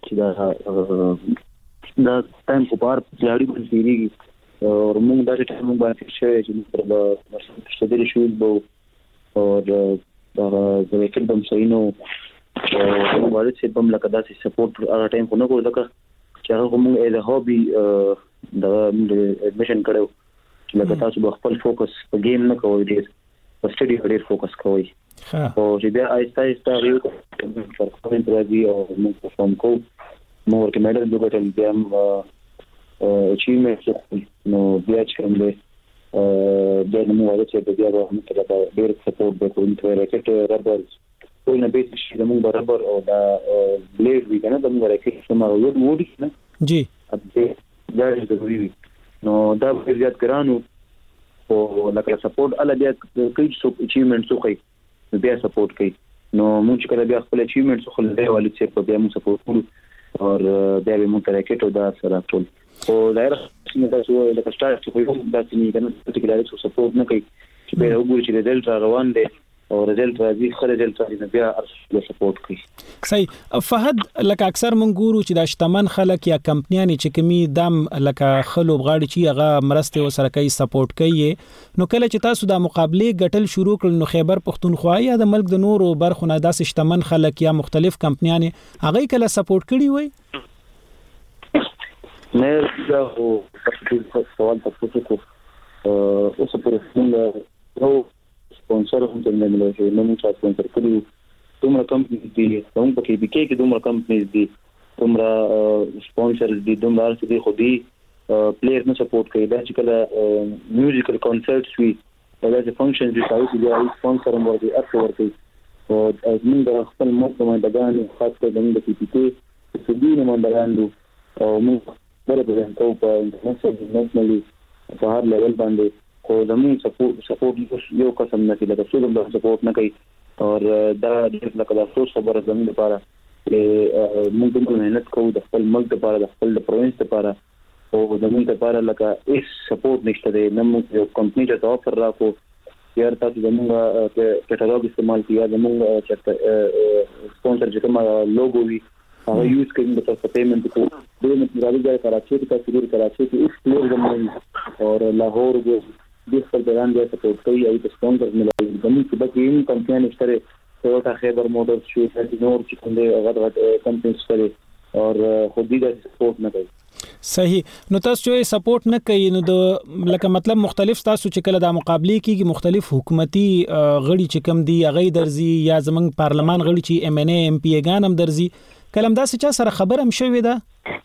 چې دا ټایم په پار جاری بنسيږي او موږ دا ټایم باندې شوی چې پر د شتدري شوی بو او دا د کډم سینو او والد چې بم لکه داسې سپورټ هغه ټایم کو نه کوو لکه چې هغه موږ از ا هابي د اډمیشن کړو چې لکه تاسو په خپل فوکس په گیم نه کوئ ډیر په سټډي ډیر فوکس کوئ او چې بیا آیسته یو فرصت راځي او موږ پرفورم کوو موږ ورته میډل وګټل بیا اچیومنټ نو بیا چې کوم دی بیا موږ ورته چې بیا به موږ ته ډیر سپورټ وکړو نو راکټ رابر ټول نه بیس شي موږ برابر او دا بلیډ وی کنه موږ راکټ سم او یو وډی نه جی دا ضروري وي نو دا په زیات ګرانو او لکه سپورټ اله بیا کوي څو اچیومنټ څو کوي بیا سپورټ کوي نو موږ کله بیا خپل اچیومنټس خو له والي چې په بیا موږ سپورټ کوو او بیا به موږ راکټ او دا سره ټول او دا څنګه تاسو د کسټارټ چې خو دا څنګه کنه چې کله تاسو سپورټ نه کوي چې به وګورئ چې ريزلټ روان دي او ريزلټ راځي خو ريزلټ راځي بیا ارسل سپورټ کوي صحیح فهد لکه اکثر مونږ ګورو چې د شتمن خلک یا کمپنیانې چې کمی دام لکه خلوب غاړي چې هغه مرسته وسره کوي سپورټ کوي نو کله چې تاسو د مقابله ګټل شروع کړل نو خیبر پښتونخوا یا د ملک د نورو برخو نه داسې شتمن خلک یا مختلف کمپنیانې هغه کله سپورټ کړي وي نه دا هو سوال تاسو کو او سپورټ نو سپانسر هم څنګه ملوي نو موږ تاسو سپانسر کړو دومره کمپنی دي هم پکې بي کې دومره کمپنیز دي دومره سپانسرز دي دومره ارسي خو دي پلیئر نه سپورټ کوي دا چې کله میوزیکل کنسرټس وي دا چې فنکشنز دي تاسو دي سپانسر هم ورته ارسي ورته او موږ د خپل موقع باندې خاص کر د پی پی کې څه دي نه باندې او موږ ورته کوو په انټرنیشنلی په هر لیول باندې خو زموږ سپورټ یو قسم نه کېږي چې څوک سپورټ نه کوي او دا د لکه د افسوس خبره زموږ لپاره موږ د مهنت کوو د خپل ملک لپاره د خپل پروینس لپاره او زموږ لپاره لکه هیڅ سپورټ نشته دی نه موږ یو کمپنی ته آفر راکو یا تاسو زموږ کټالوګ استعمال کیږي زموږ چې سپانسر چې کوم لوګو وي هغه یوز کوي د تاسو پیمنٹ کو د راځي کراچي ته تاسو کراچي کې اس پلیئر زموږ او لاهور د خپل بیان دی سپورټ کوي او د سپانسر ملایي زموږ چې باقي هم کمپنیان شته ټوټا خیبر موټرز شو د نور چې کوم دی هغه کمپنیز شته او خو دې د سپورټ نه کوي صحیح. نو تاسو چې سپورټ نه کوي نو د لکه مطلب مختلف تاسو چې کله د مقابله کیږي مختلف حکومتي غړي چې کم دي هغه درځي یا زمنګ پارلمان غړي چې ام ان ای ام پی ګان هم درځي کلم داسې چا سره خبر هم شوې ده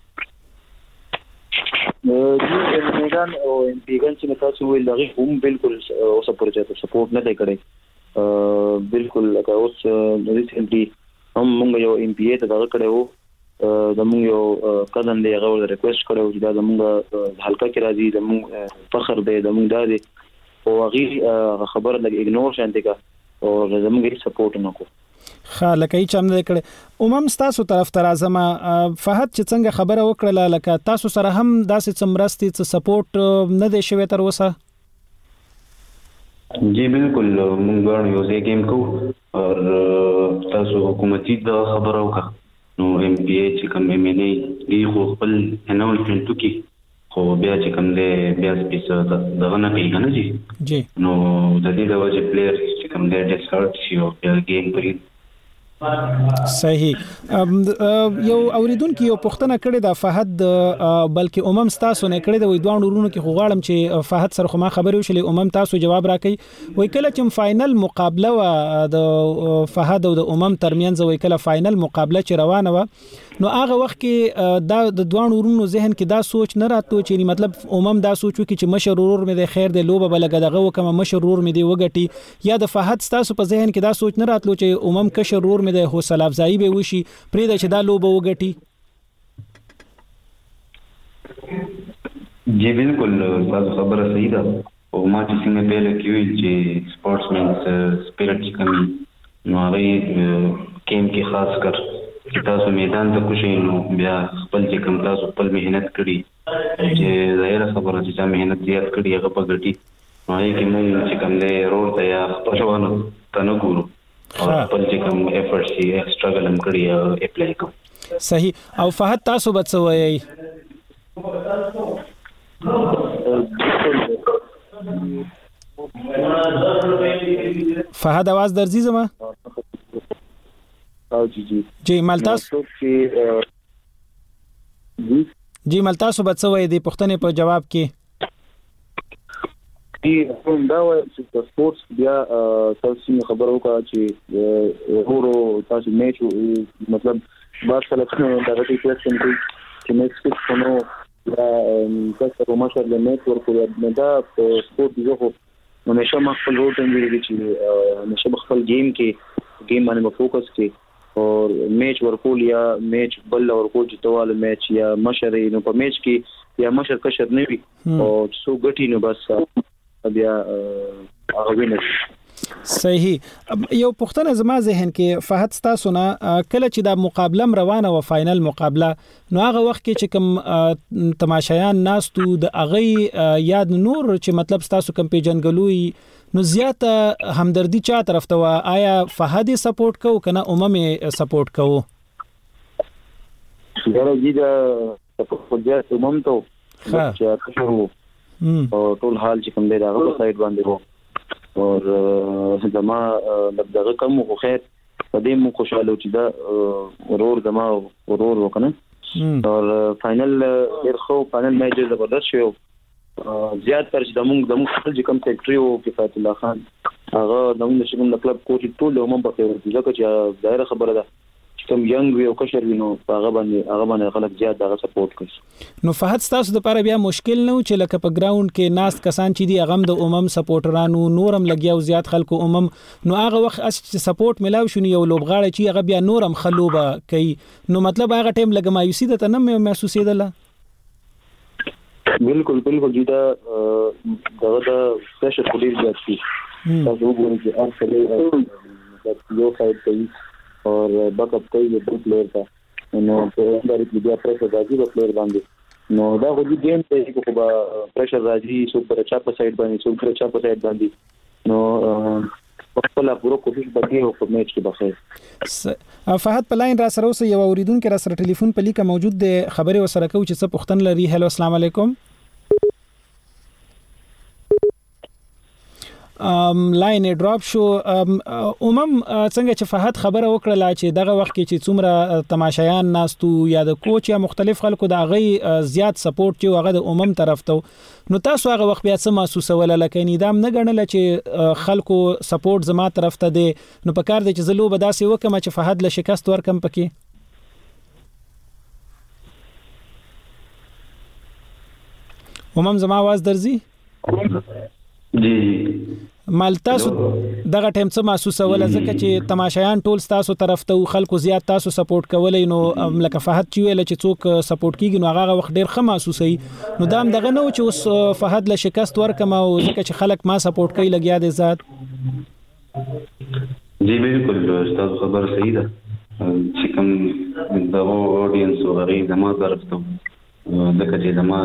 د میدان او ام پی ګان چې تاسو ویل دغه هم بالکل او سپورټ نه دی کړی بالکل لکه اوس ریسنټلی هم موږ یو ام پی ای ته دغه کړو د موږ یو قدم دی هغه ول ریکوست کړو چې دا موږ حلقه کې راځي د موږ فخر دی د موږ دادي او هغه خبره د اګنور شانتي کا او زموږ سپورټ نه کو خالکای چم نه کړي تاسو طرف تر اعظم فهد چې څنګه خبره وکړه لکه تاسو سره هم داسې څمرستي څه سپورټ نه دی شوی تر اوسه جی بالکل موږ یو ځای گیم کو او تاسو حکومتي د خبرو کا نو ام پی ای چې کوم ام ان ای دی خو خپل اناونسمنت کوي خو بیا چې کوم دی بیا سپیس دغه نه کوي کنه جی نو د دې د وجه پلیئر چې کوم دی ډیسکارډ شي او بیا گیم پرې صحیح. یو اوریدونکو یو پوښتنه کړې ده فهد بلکې تاسو نه کړې ده وې دوه ورونو کې غواړم چې فهد سره خو ما خبرې وشلې تاسو جواب راکړي وې کله چې فائنل مقابله و د فهد او د ترمنځ وې کله فائنل مقابله چې روانه و نو هغه وخت کې د دوه ورونو ذهن کې دا سوچ نه راتلو چې مطلب دا سوچ وکړي چې مشر ورور مې د خیر د لوبه بلګه دغه وکم مشر ورور مې دی وګټي یا د فهد تاسو په ذهن کې دا سوچ نه راتلو چې کشر ورور د حوصله افزایی به وشي پرې د چې دا لوبه وګټي جی بالکل تاسو خبره صحیح ده او ما چې څنګه پیل کیوي چې سپورټسمن سپیرټ کمی نو هغه گیم کې خاص کر چې تاسو میدان ته کوشي نو بیا خپل چې کوم تاسو خپل مهنت کړی چې ظاهر خبره چې مهنت زیات کړی هغه په ګټي نو هغه کې مونږ چې کوم له روډ ته یا خپل ونه تنه ګورو خپل چې کوم ایفورټس یې سټرګل هم کړی او اپلای کوم صحیح. او فهد تاسو به څه وایي فهد आवाज درځي زما او جی ملتاس جی ملتاس به څه وایي د پښتنې په جواب کې هم دا و چې سپورتس بیا تاسو خبرو کا چې ورو تاسو میچ مطلب باز کله دا غټي کوېشن چې میچ کې نو تاسو ماشر له میچ ورکو دا سپورت دی خو نو نشه خپل روټ انځوري چې نشه خپل گیم باندې فوکس کې او میچ ورکول یا میچ بل ورکول چې توال میچ یا مشرې نو په میچ کې یا مشر کشر نه وي او څو غټي نو بس بیا هغه ویني صحیح. یو پښتنه زما ذهن کې فهد تاسو نه کله چې دا مقابله روانه و فائنل مقابله نو هغه وخت کې چې کوم تماشایان ناستو د اغه یاد نور چې مطلب تاسو کوم پیجنګلوي نو زیاته همدردی چا طرف ته آیا فهد سپورټ کو کنه سپورټ کو دا جیدا سپورټ جاء ته چې کشرو او ټول حال چې کوم دی دا په سایت باندې وو او زما دغه کوم خو خیر په دې مو خوشاله چې دا ورور زما ورور وکنه او فائنل ډیر خو فائنل میچ زبردست شو زیات تر چې د موږ خپل چې کوم سیکریټری او کفایت الله خان هغه د موږ چې کلب کوچ ټول هم په خیر دي ځکه چې دایره خبره ده کوم ینګ وی او کشر وینو هغه باندې خلک زیات دغه سپورټ کوي نو فهد تاسو د لپاره بیا مشکل نه و چې لکه په ګراوند کې ناس کسان چې دي هغه د سپورټرانو نورم لګیاو زیات خلکو نو هغه وخت چې سپورټ ملاو شو یو لوبغاړی چې هغه بیا نورم خلوبه کوي نو مطلب هغه ټیم لګ مایوسی ده نه محسوسیدله بالکل جدا دغه د پریشر کوډیر زیات شي تاسو وګورئ چې اصلي یو سایډ کوي اور بیک اپ کوي د پلیئر کا نو په اندر کې بیا پریشر راځي د پلیئر باندې نو دا خو دې گیم ته کې خو پریشر راځي سپر چا په سایډ باندې نو خپل پوره کوشش وکړي او په میچ کې بخیر فهد په لاین را سره اوس یو اوریدونکو را سره ټلیفون په لیکه موجود دی خبرې وسره کوي چې څه پوښتنه لري هلو السلام علیکم لاین ډراپ شو. څنګه چې فهد خبره وکړه چې دغه وخت کې چې څومره تماشایان ناستو یا د کوچ یا مختلف خلکو د هغه زیات سپورټ چې هغه د طرف ته نو تاسو هغه وخت بیا څه محسوسول لکه نظام نه ګڼل چې خلکو سپورټ زما طرف ته دی نو په کار دی چې زلو به داسې وکم چې فهد له شکست ورکم پکې. زما आवाज درځي؟ جی مال تاسو دغه ټیم څه محسوسول ځکه چې تماشایان ټول تاسو طرف ته خلکو زیات تاسو سپورټ کولای نو لکه فهد چې ویل چې څوک سپورټ کیږي نو هغه وخت ډیر ښه محسوسي نو دام دغه نو چې اوس فهد له شکست ورکم او ځکه چې خلک ما سپورټ کوي لګیا دي ذات. جی بالکل تاسو خبر صحیح ده چې کوم دغه اودینس او غری زما طرف ته ځکه چې زما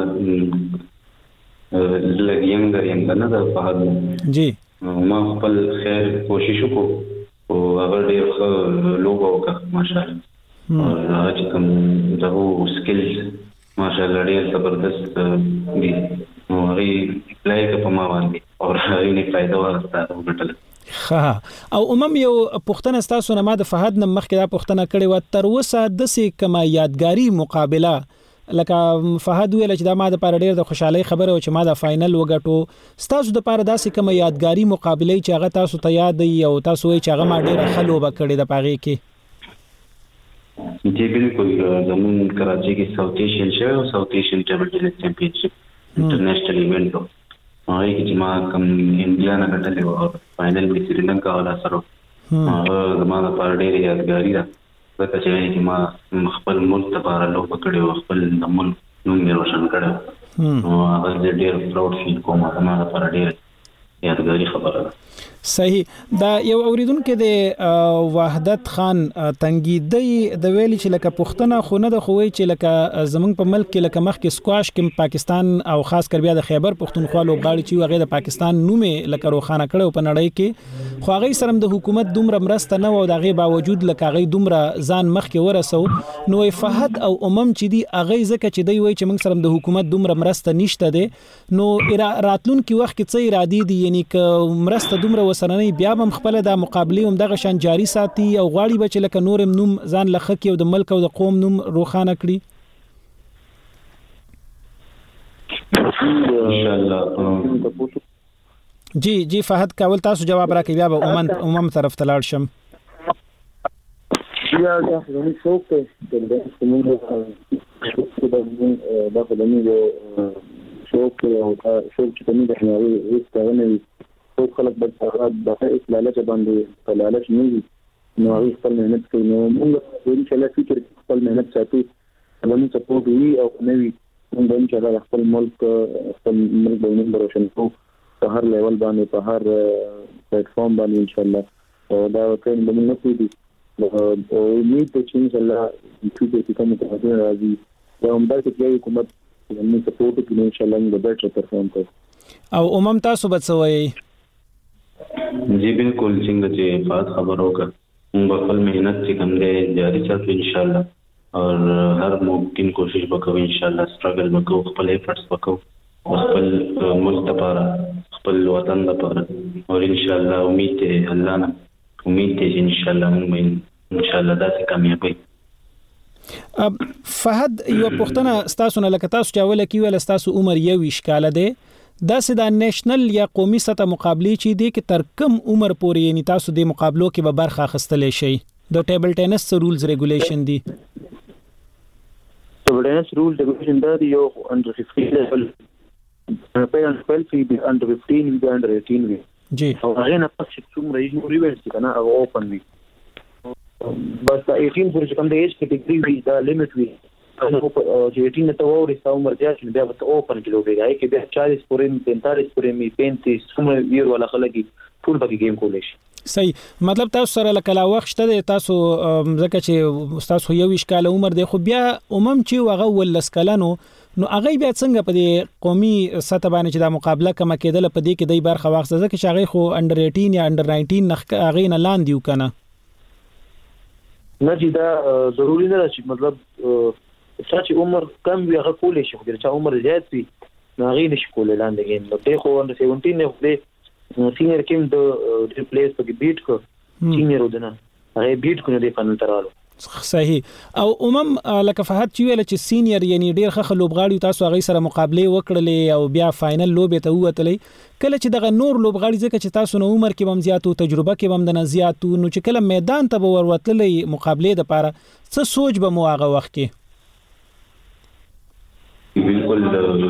لګیم دریم کنه دا فهد جی ما خپل خیر کوشش وکړو او هغه ډیر ښه لوبه وکړه ماشاءالله او هغه چې کوم دغه سکلز ماشاءالله ډیر زبردست دي نو هغه پلای په ما باندې او هغه نه فائدہ ورسته وګټل. او یو پښتنه تاسو نه ما د فهد نه مخکې دا پښتنه کړې و تر اوسه د سې کما یادګاری مقابله لکه فهد ویل چې دا ما د پاره ډیر د خوشحالي خبره او چې ما د فائنل وګټو تاسو د پاره داسې کوم یادګاری مقابله چې هغه تاسو ته یاد دی او تاسو یې چې هغه ما ډیر خلوبه کړې د پاره کې. جی بالکل زمون کراچي کې ساوث ایشین شو ساوث ایشین ټیبل ټینس چیمپیونشپ انټرنیشنل ایونت هغه کې چې ما کوم انډیا نه ګټلې او فائنل کې سریلانکا ولا سره هغه ما د پاره ډیر یادګاری ده ځکه چې ما خپل ملک لپاره لوبه کړې او خپل د ملک نوم یې روشن کړی نو هغه ډېر پراود فیل کوم ما لپاره ډېر یادګاري خبره ده. صحیح. دا یو اوریدونکو د وحدت خان تنګیدی د ویل چې لکه پښتنه خو نه د خوې چې لکه زمونږ په ملک کې لکه مخکې سکواش کې پاکستان او خاص کر بیا د خیبر پښتونخوا لوبغاړي چې هغه د پاکستان نومې لکه روخانه کړو په نړۍ کې خو هغه سره د حکومت دومره مرسته نه و دغه باوجود لکه هغه دومره ځان مخکې ورسو نو فهد او چې دی هغه ځکه چې دی وای چې موږ سره د حکومت دومره مرسته نشته دی نو راتلون کې وخت کې څه ارادي دي یعنی ک مرسته دومره وسرنۍ بیا هم خپل د مقابله هم دغه شان جاری ساتي او غواړي بچ لکه نورم نوم ځان لخه کې او د ملک او د قوم نوم روخانه کړي ان شاء الله. جی فهد کول تاسو جواب راکړئ بیا به عموم طرف ته لاړ شم. یا دا زموږ شوق ته د کومو د خدمت شوق او شوق چې کومه د حیواني وستانه ټول خلک به د لالچ باندې په لالچ نه وي نو هغه خپل مهنت کوي نو موږ ان شاء الله فکر خپل مهنت ساتو باندې سپورټ وي او نه وي موږ ان شاء الله خپل ملک باندې روشن کوو په هر لیول باندې په هر پلیټ فارم باندې ان شاء الله او دا کوم د موږ په دي او امید ته چې ان شاء الله چې کوم ته راځي دا هم دا چې حکومت موږ سپورټ کوي ان شاء الله موږ به ډېر پرفارم کوو او تاسو بچوي. جی بالکل څنګه چې فات خبرو کا موږ خپل مهنت چې کوم دی جاری ساتو ان شاء الله او هر ممکن کوشش وکړو ان شاء الله سټرګل وکړو خپل ایفورټس وکړو خپل ملک لپاره خپل وطن لپاره او ان شاء الله امید ته الله نه امید ته ان شاء الله موږ ان شاء الله داسې کامیابی. فهد یو پښتنه تاسو نه لکه تاسو چاوله کی ول تاسو عمر یو اشکال ده دا سدا نېشنل یا قومي سطح مقابله چې دی کې تر کم عمر پورې یعنی تاسو د مقابلو کې به برخه اخیستلې شي د ټیبل ټینس رولز ریګولیشن دی ټیبل ټینس رول ریګولیشن دا دی یو انډر 15 لیول په انډر 12 وی انډر 15 وی انډر 18 وی جی او هغه نه پس چې څومره یې ریویلټ کنه هغه اوپن وی بس 18 پورې کوم د ایج کټګوري وی دا لیمټ وی نو چې 18 ته ووري ساو مرجا چې بیا په اوپن کې لوبي راي کې بیا 40 پورې 45 پورې 35 څومره ویر ولا خلګي ټول په گیم کولای شي. صحیح. مطلب تاسو سره لکه لا وخت شته تاسو ځکه چې تاسو یو اشکال عمر دی خو بیا چې هغه ولسکلانو نو هغه بیا څنګه په دې قومي سطح باندې چې دا مقابله کما کېدل په دې کې د برخه واخصه ځکه چې هغه خو انډر 18 یا انډر 19 هغه نه لاندې وکنه نه چې دا ضروری نه چې مطلب چې عمر کم وي هغه کولای شي خو چې عمر زیات وي نو هغه نشي کولای لاندې ګیم نو ته خو انډر 17 نه خو سینیئر کیم د پلیس په بیټ کو سینیئر ودنه هغه بیټ کو نه دی فنل ترالو صحیح. او لکه فهد چې ویل چې سینیئر یعنی ډیر ښه لوبغاړي تاسو هغه سره مقابله وکړلې او بیا فائنل لوبه ته ووتلې. کله چې دغه نور لوبغاړي ځکه چې تاسو نو عمر کې بم زیاتو تجربه کې بم د زیاتو نو چې کله میدان ته وروتلې مقابله د پاره څه سوچ به مو هغه وخت کې؟ بالکل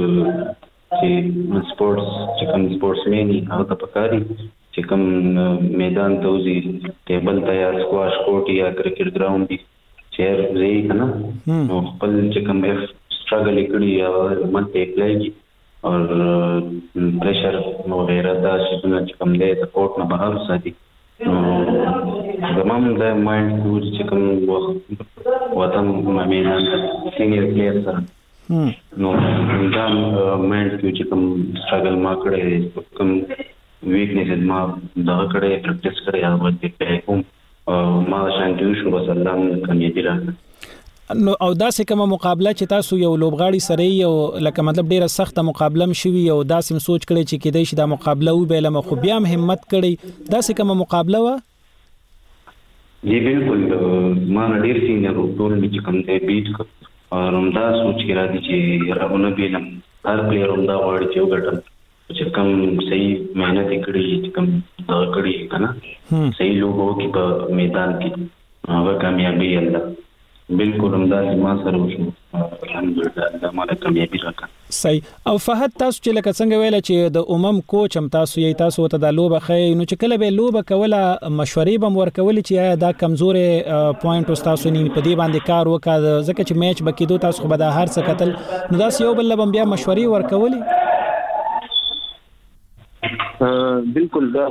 چې سپورټس مینی هغه ته پکاري چې کوم میدان ته وځي ټیبل ته یا سکواش کورټ یا کرکټ ګراوند دي چیر زی کنه نو خپل چې کوم سټرګل کړي یا مته پلیږي او پریشر نو غیره دا چې کوم دی د کورټ نه بهر ساتي نو زمام د مایند چې کوم وخت وطن میدان سینیئر پلیئر سره نو دا مایند چې کوم سټرګل ما کړی کوم ویکنیسز ما دا کړه پریکټیس کړی هغه دې کوم ما شانتیو شو بس الله کامیابی راکړه. نو او داسې کومه مقابله چې تاسو یو لوبغاړي سره یو لکه مطلب ډیره سخته مقابله مشوي او داسې سوچ کړی چې کېدای شي دا مقابله و به لمه خو بیا هم همت کړی داسې کومه مقابله و؟ جی بالکل ما ډیر سینیئر ټول چې کوم دی بیټ او همدا سوچ کې را دي چې راونه بیلم هر پلیئر همدا غواړي چې وګټم چې کوم صحیح مهنت کړی چې کوم کړی کنه صحیح لوګو کې په میدان کې هغه کامیابی الله بالکل همدا ما سره وشو الحمدلله دا ماده کامیابی راکړه. صحیح. او فهد تاسو چې لکه څنګه ویل چې د کوچ هم تاسو ته د لوبه خې نو چې کله به لوبه کوله مشورې به ورکول چې دا کمزورې پوینټ تاسو نه په دې باندې کار وکړه ځکه چې میچ بکیدو تاسو خو به د هر څه قتل نو دا یو بل بیا مشورې ورکولې. بالکل دا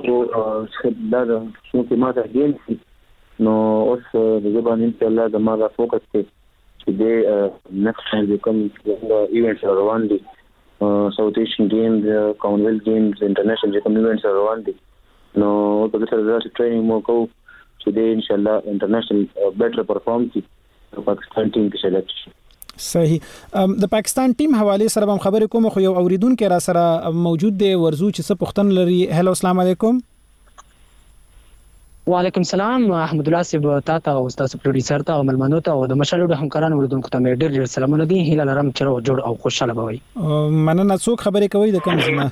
چې ما ته گیم نو اوس د زبان ان شاء الله د ما دا فوکس چې د نیکسټ ټایم کوم ایونټس روان دي ساوث ایشین گیمز کامنویلث گیمز انټرنیشنل کوم ایونټس روان دي نو په دې سره د ټریننګ مو کوو چې د ان شاء الله انټرنیشنل بیټر پرفارم کړي پاکستان ټیم کې سلیکټ شي. صحیح. د پاکستان ټیم حواله سره هم خبرې کوم خو یو اوریدونکو را سره موجود دی ورزو چې څه پوښتنه لري. هلو السلام علیکم. وعلیکم السلام احمد الله صاحب تاسو او تاسو پروډوسر ته او ملمنو ته او د مشالو همکارانو ورودونکو ته ډېر سلامونه دي. هیله لرم چې جوړ او خوشاله بوي. مننه. څوک خبرې کوي د کوم ځای؟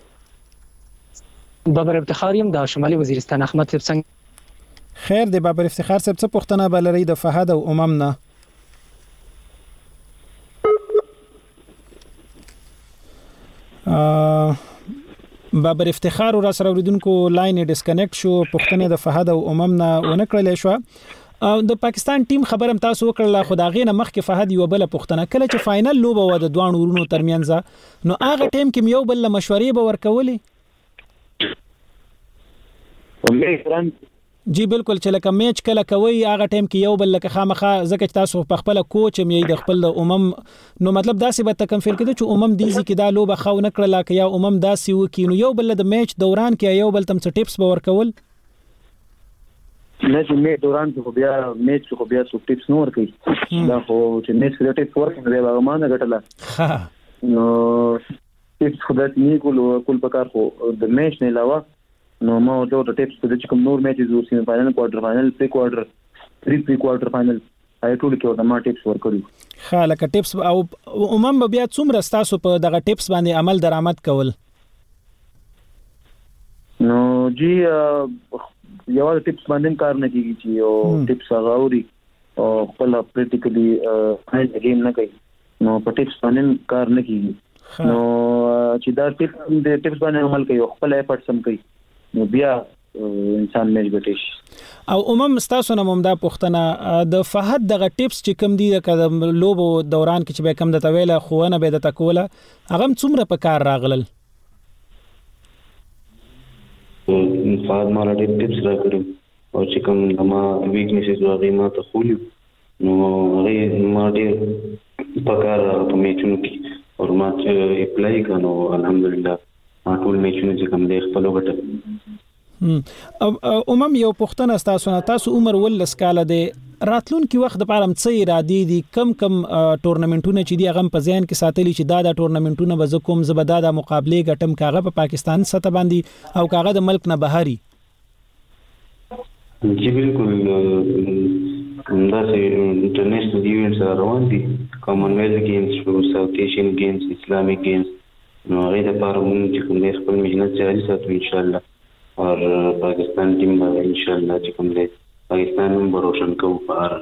بابر افتخار یم د شمالي وزیرستان احمد صاحب څنګه؟ خیر دی بابر افتخار صاحب څه پوښتنه به لري د فهد او نه؟ بابر افتخار را سره ورودونکو لاین ډیسکنیکټ شو پښتنه د فهد او نه ونه کړل شو. د پاکستان ټیم خبرم تاسو وکړه خو دا غینه مخکې فهد یو بل پښتنه کله چې فائنل لوبه و د دوه ورونو ترمنځ نو هغه ټیم کې یو بل مشورې به ورکولې. جی بالکل چې لکه میچ کله کوي هغه ټیم کې یو بل لکه خامخا ځکه چې تاسو په خپل کوچ مې د خپل نو مطلب داسې به تکم فکر کړي چې دیزي کې دا لوبه خو نه کړل لکه یا داسې وکي نو یو بل د میچ دوران کې یو بل تم څه ټیپس به ورکول نه چې میچ دوران کې خو بیا څه ټیپس نور کوي دا خو چې میچ کې ټیپس ورکړي به ما نه غټله نو ټیپس خو د کول پکار خو د میچ نه علاوه نو ما ته د ټیپس په دې کوم نور میچز ور سیمه فائنل کوارټر فائنل پری کوارټر فائنل آی ټول کې د ما ټیپس ور کړو. خاله ټیپس او بیا څومره تاسو په دغه ټیپس باندې عمل درآمد کول؟ نو جی یو ټیپس باندې کار نه کیږي چې یو ټیپس غاوري او خپل پریکټیکلی هاي گیم نه کوي نو په ټیپس باندې کار نه کیږي نو چې دا ټیپس باندې عمل کوي خپل ایفورټ سم کوي نو بیا انسان میچ ګټي. او تاسو نه ممدا پښتنه د فهد دغه ټیپس چې کوم دي د لوبو دوران کې چې به کوم د تویله خو نه به د تکوله هغه څومره په کار راغلل؟ فهد ما ډېر ټیپس راکړي او چې کوم ما ویکنیسز واغې ما ته خولي نو ما ډېر په کار په میچونو کې او ما چې اپلای کړو الحمدلله ټول میچونه چې کوم دی خپل وګټل. یو پښتنه تاسو عمر ولس کاله دی راتلونکي وخت د پاره څه ارادي دي کم ټورنمنټونه چې دی هغه په ذهن کې ساتلی چې دا ټورنمنټونه به کوم زبدا د مقابله غټم کاغه په پاکستان سطح باندې او کاغه د ملک نه بهاري جی بالکل دا چې انټرنیشنل ایونټس روان دي کامن ویلث گیمز شو ساوث ایشین گیمز اسلامیک گیمز نو هغه د پاره موږ چې کوم خپل مهنت جاري ساتو ان شاء الله او پاکستان ټیم به ان شاء الله چې کوم دی پاکستان هم روشن کوو په هر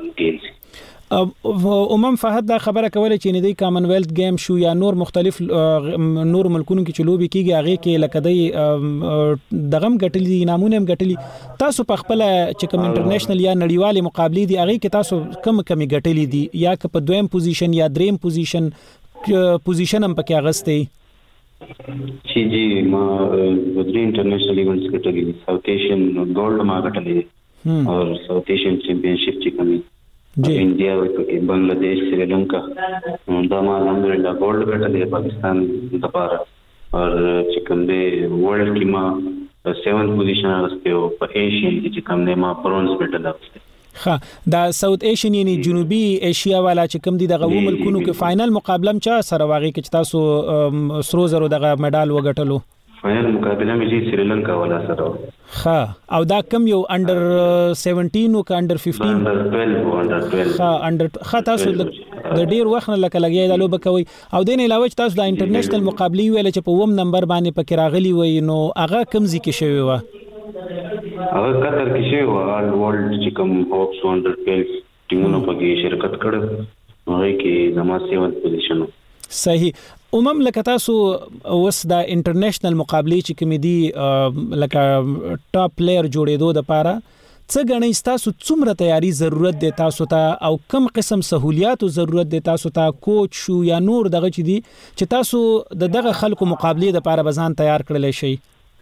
گیمز فهد دا خبره کوله چې نه دی کامن ویلث گیم شو یا نور مختلف نور ملکونو کې چلوبي کیږي هغه کې لکه دی دغم غټلی نامونه هم غټلی تاسو په خپل چې کوم انټرنیشنل یا نړیوالې مقابله دي هغه کې تاسو کم غټلی دي یا که په دویم پوزیشن یا دریم پوزیشن هم پکې اغستې چې جی ما ودري انټرنیشنل ایونټس کې ټګي ساوث ایشین ګولډ ما غټلې او ساوث ایشین چیمپیونشپ چې کومي جی انډیا او بنگلاديش سریلانکا دا ما الحمدلله ګولډ غټلې پاکستان لپاره او چې کوم دی ورلد کې ما 7th پوزیشن راستیو په ایشین چې کوم دی ما برونز میډل راستیو دا ساوث ایشین یعنی جنوبي ایشیا والا چې کوم دي دغه ملکونو کې فائنل مقابله چا سره واغی کې تاسو سرو زرو دغه میډال وګټلو فائنل مقابله مې سریلانکا والا سره او دا کم یو انډر 17 او انډر 15 انډر تاسو د ډیر وخت نه لګیای د لوب کوي او دین علاوه تاسو د انټرنیشنل مقابله ویل چې په ووم نمبر باندې پکې راغلی وي نو هغه کم ځکه شوی و هغه قطر کې شوی و آل ورلد چې کوم هوپس 112 ټیمونو پکې شرکت کړ هغه کې زما 7th پوزیشن صحیح لکه تاسو اوس د انټرنیشنل مقابله چې کوم دي لکه ټاپ پلیئر جوړېدو د پاره څه غنئ تاسو څومره تیاری ضرورت دی تاسو ته او کم قسم سہولیاتو ضرورت دی تاسو ته کوچ شو یا نور دغه چې دي چې تاسو دغه خلکو مقابله د پاره بزان تیار کړل شي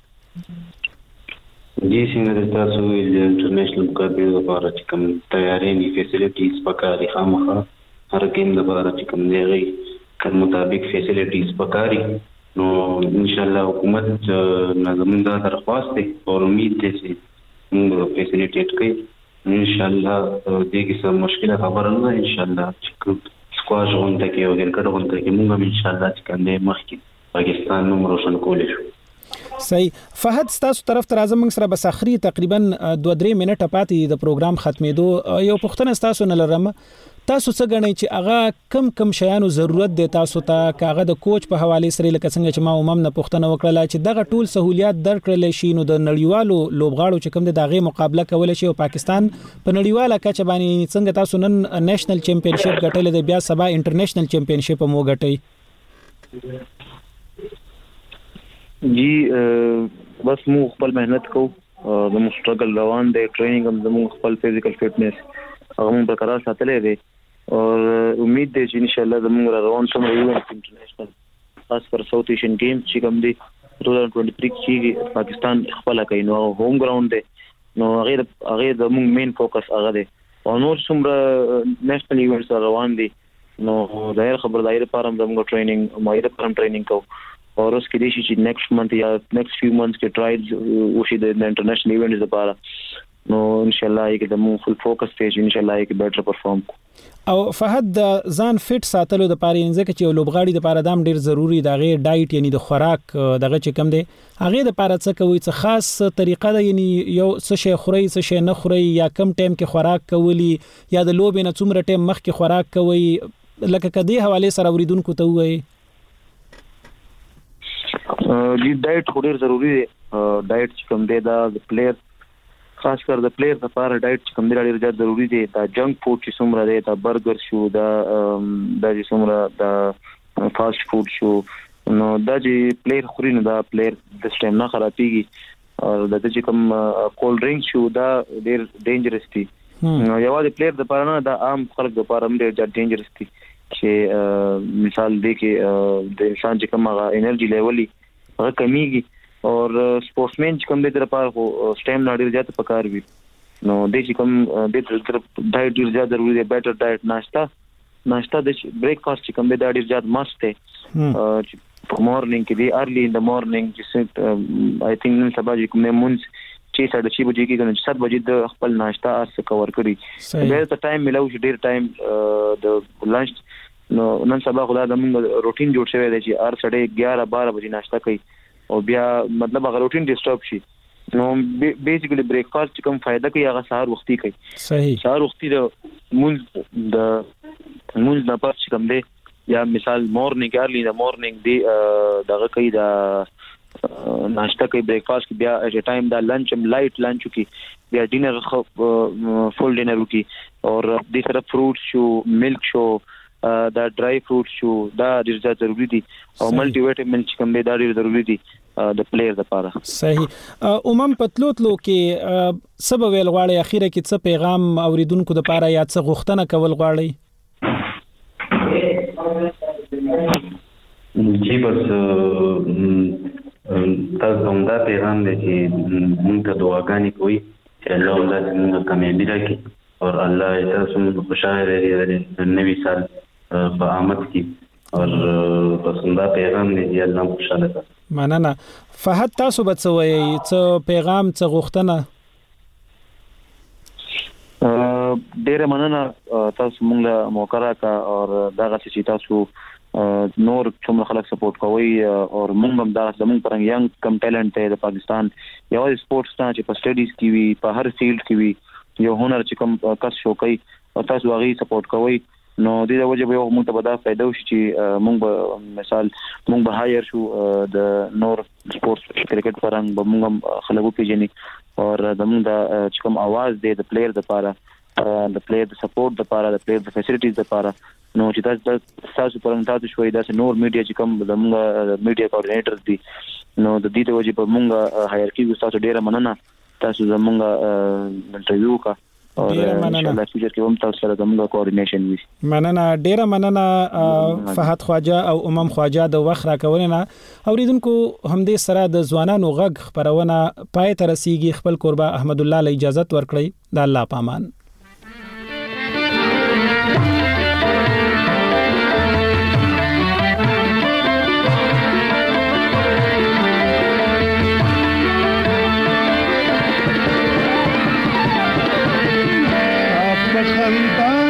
جی څنګه تاسو د انټرنیشنل مقابله لپاره چې کوم تیاری ني فیسیلیټیز پکاري خامخا هر ګیم لپاره چې کوم دی کله مطابق فیسیلیټیز پکاري نو ان شاء الله حکومت نظم دا درخواست دی او امید دی چې موږ فیسیلیټیټ کوي ان شاء الله دې کې څه مشکله خبره نه ان شاء الله چې سکواش غونډه کې او کرکټ غونډه کې موږ ان شاء الله چې کنده مخکې پاکستان نوم روشن کولای شو صحیح فهد تاسو طرف تر اعظم سره بس اخري تقریبا 2-3 منټه پاتې د پروګرام ختمېدو یو پښتنه تاسو نه لرم تاسو څه غنئ چې هغه کم شیانو ضرورت دی تاسو ته کاغه د کوچ په حواله سره لکه څنګه چې ما نه پښتنه وکړه چې دغه ټول سہولیات درکړل شي نو د نړیوالو لوبغاړو چې کوم دغه مقابله کول شي او پاکستان په نړیواله کچه باندې څنګه تاسو نن نېشنل چیمپیونشپ ګټل دی بیا سبا انټرنیشنل چیمپیونشپ مو ګټي جی بس مو خپل مهنت کو د مو سټرګل روان دی ټریننګ هم د مو خپل فزیکل فټنس هغه مو برقرار ساتلې دی او امید دی چې ان شاء الله زموږ روان سم ایونت انټرنیشنل خاص پر ساوث ایشین گیم چې کوم دی 2023 کې پاکستان خپل کوي نو هوم ګراوند دی نو هغه د موږ مین فوکس هغه دی او نور څومره نېشنل ایونټس روان دي نو ظاهر خبرداري لپاره موږ ټریننګ مایره پرم ټریننګ کوو اور اس کې دي چې نیکسټ منث یا نیکسټ فیو منثس کې ټرایلز وشي د انټرنیشنل ایونټس لپاره نو ان شاء الله کې د مو فل فوکس ته ان شاء الله کې بیٹر پرفارم او فهد ځان فټ ساتلو د پاره انځکه چې لوبغاړي د پاره دام ډیر ضروری دا غي ډایټ یعنی د خوراک دغه چې کم دی هغه د پاره څه کوي څه خاص طریقه ده یعنی یو څه شی خوري څه شی نه خوري یا کم ټایم کې خوراک کوي یا د لوبې نه څومره ټایم مخکې خوراک کوي لکه کدي حواله سره اوریدونکو ته وایي جی ډایټ ډیر ضروری دی ډایټ چې کوم دی دا د پلیئر خاص کر د پلیئر لپاره ډایټ کوم دی ډیر زیات ضروری دی دا جنک فود چې څومره دی دا برګر شو دا چې څومره دا فاست فود شو نو دا چې پلیئر خوري نو دا پلیئر د سټیم نه خرابېږي او دا چې کوم کولډ ډرینګ شو دا ډیر ډینجرس دی نو یوازې پلیئر لپاره نه دا عام خلک لپاره هم ډیر ډینجرس دی چې مثال دی کې د انسان چې کوم انرژي لیول هغه کمیږي اور سپورټسمن چې کوم د لپاره سټیم نه ډیر زیات پکار وي نو د چې کوم د ډایټ ډیر زیات ضروری دی بیٹر ډایټ ناشتا د بریک فاست چې کوم د ډیر زیات مست دی په مورنینګ کې دی ارلی ان د مورنینګ چې آی تھنک نن سبا چې کوم مونږ 6 7 بجې کې کنه 7 بجې د خپل ناشته اس کور کړی به ته ټایم ملو شي ډیر ټایم د لنچ نو نن سبا خدای د موږ روټین جوړ شوی دی چې هر سړی 11 12 بجې ناشته کوي او بیا مطلب هغه روټین ډیسټرب شي نو بیسیکلی بریکفاست کوم فائدہ کوي هغه سحر وختي کوي صحیح سحر وختي د مونږ نه پات کوم دی یا مثال مورنینګ ارلی د مورنینګ دی دغه کوي دا ناشته کوي بریکفاست بیا ایٹ ا ټایم دا لنچ لایټ لنچ کی بیا ډینر فول ډینر کی اور د سره فروټس شو ملک شو دا ډرای فروټ شو دا ډیر ضروری دي او ملټي وټامین چې کوم دی دا ډیر ضروری دي د پلیئر لپاره صحیح پتلوتلو کې سبب ویل غواړي اخیره کې څه پیغام اوریدونکو د لپاره یا څه غوښتنه کول غواړي جی بس تاسو هم دا پیغام دی چې موږ ته دعاګانې کوي چې الله تعالی موږ کامیابی راکړي اور الله تاسو خوشاله لري نوی سال په آمد کې اور بس دا پیغام دی الله خوشاله کړي مننه فهد تاسو به څه وایي څه پیغام څه غوښتنه ډیره مننه تاسو موږ له موقع راکا اور دغه چې تاسو نور کوم خلک سپورټ کوي او موږ هم دا زموږ پرنګ ینګ کم ټیلنټ دی د پاکستان یو سپورټس ته چې په سټډیز کې وي په هر فیلډ کې وي یو هنر چې کوم کس شو کوي او تاسو هغه سپورټ کوي نو د دې وجه به موږ ته به دا فائدہ وشي چې موږ به مثال موږ به هایر شو د نور سپورټس کرکټ پرنګ به موږ خلکو پیژني او زموږ د چې کوم आवाज دی د پلیئر لپاره د پلیئر د سپورټ لپاره د پلیئر د فیسیلیټیز لپاره نو چې تاسو پرنګ تاسو شوي دا نور میډیا چې کوم زموږ میډیا کوارډینیټر دي نو د دې وجه په موږ هایر کیږو تاسو ډیره مننه تاسو زموږ انټرویو کا او ان شاء الله فیوچر کې هم تاسو سره زموږ کوارډینیشن وي مننه ډیره مننه فهد خواجه او امام خواجه د وخت راکولنه اوریدونکو همدې سره د ځوانانو غږ خبرونه پای ته رسیدي خپل قربا احمد الله له اجازه ورکړي د الله پامان خلطان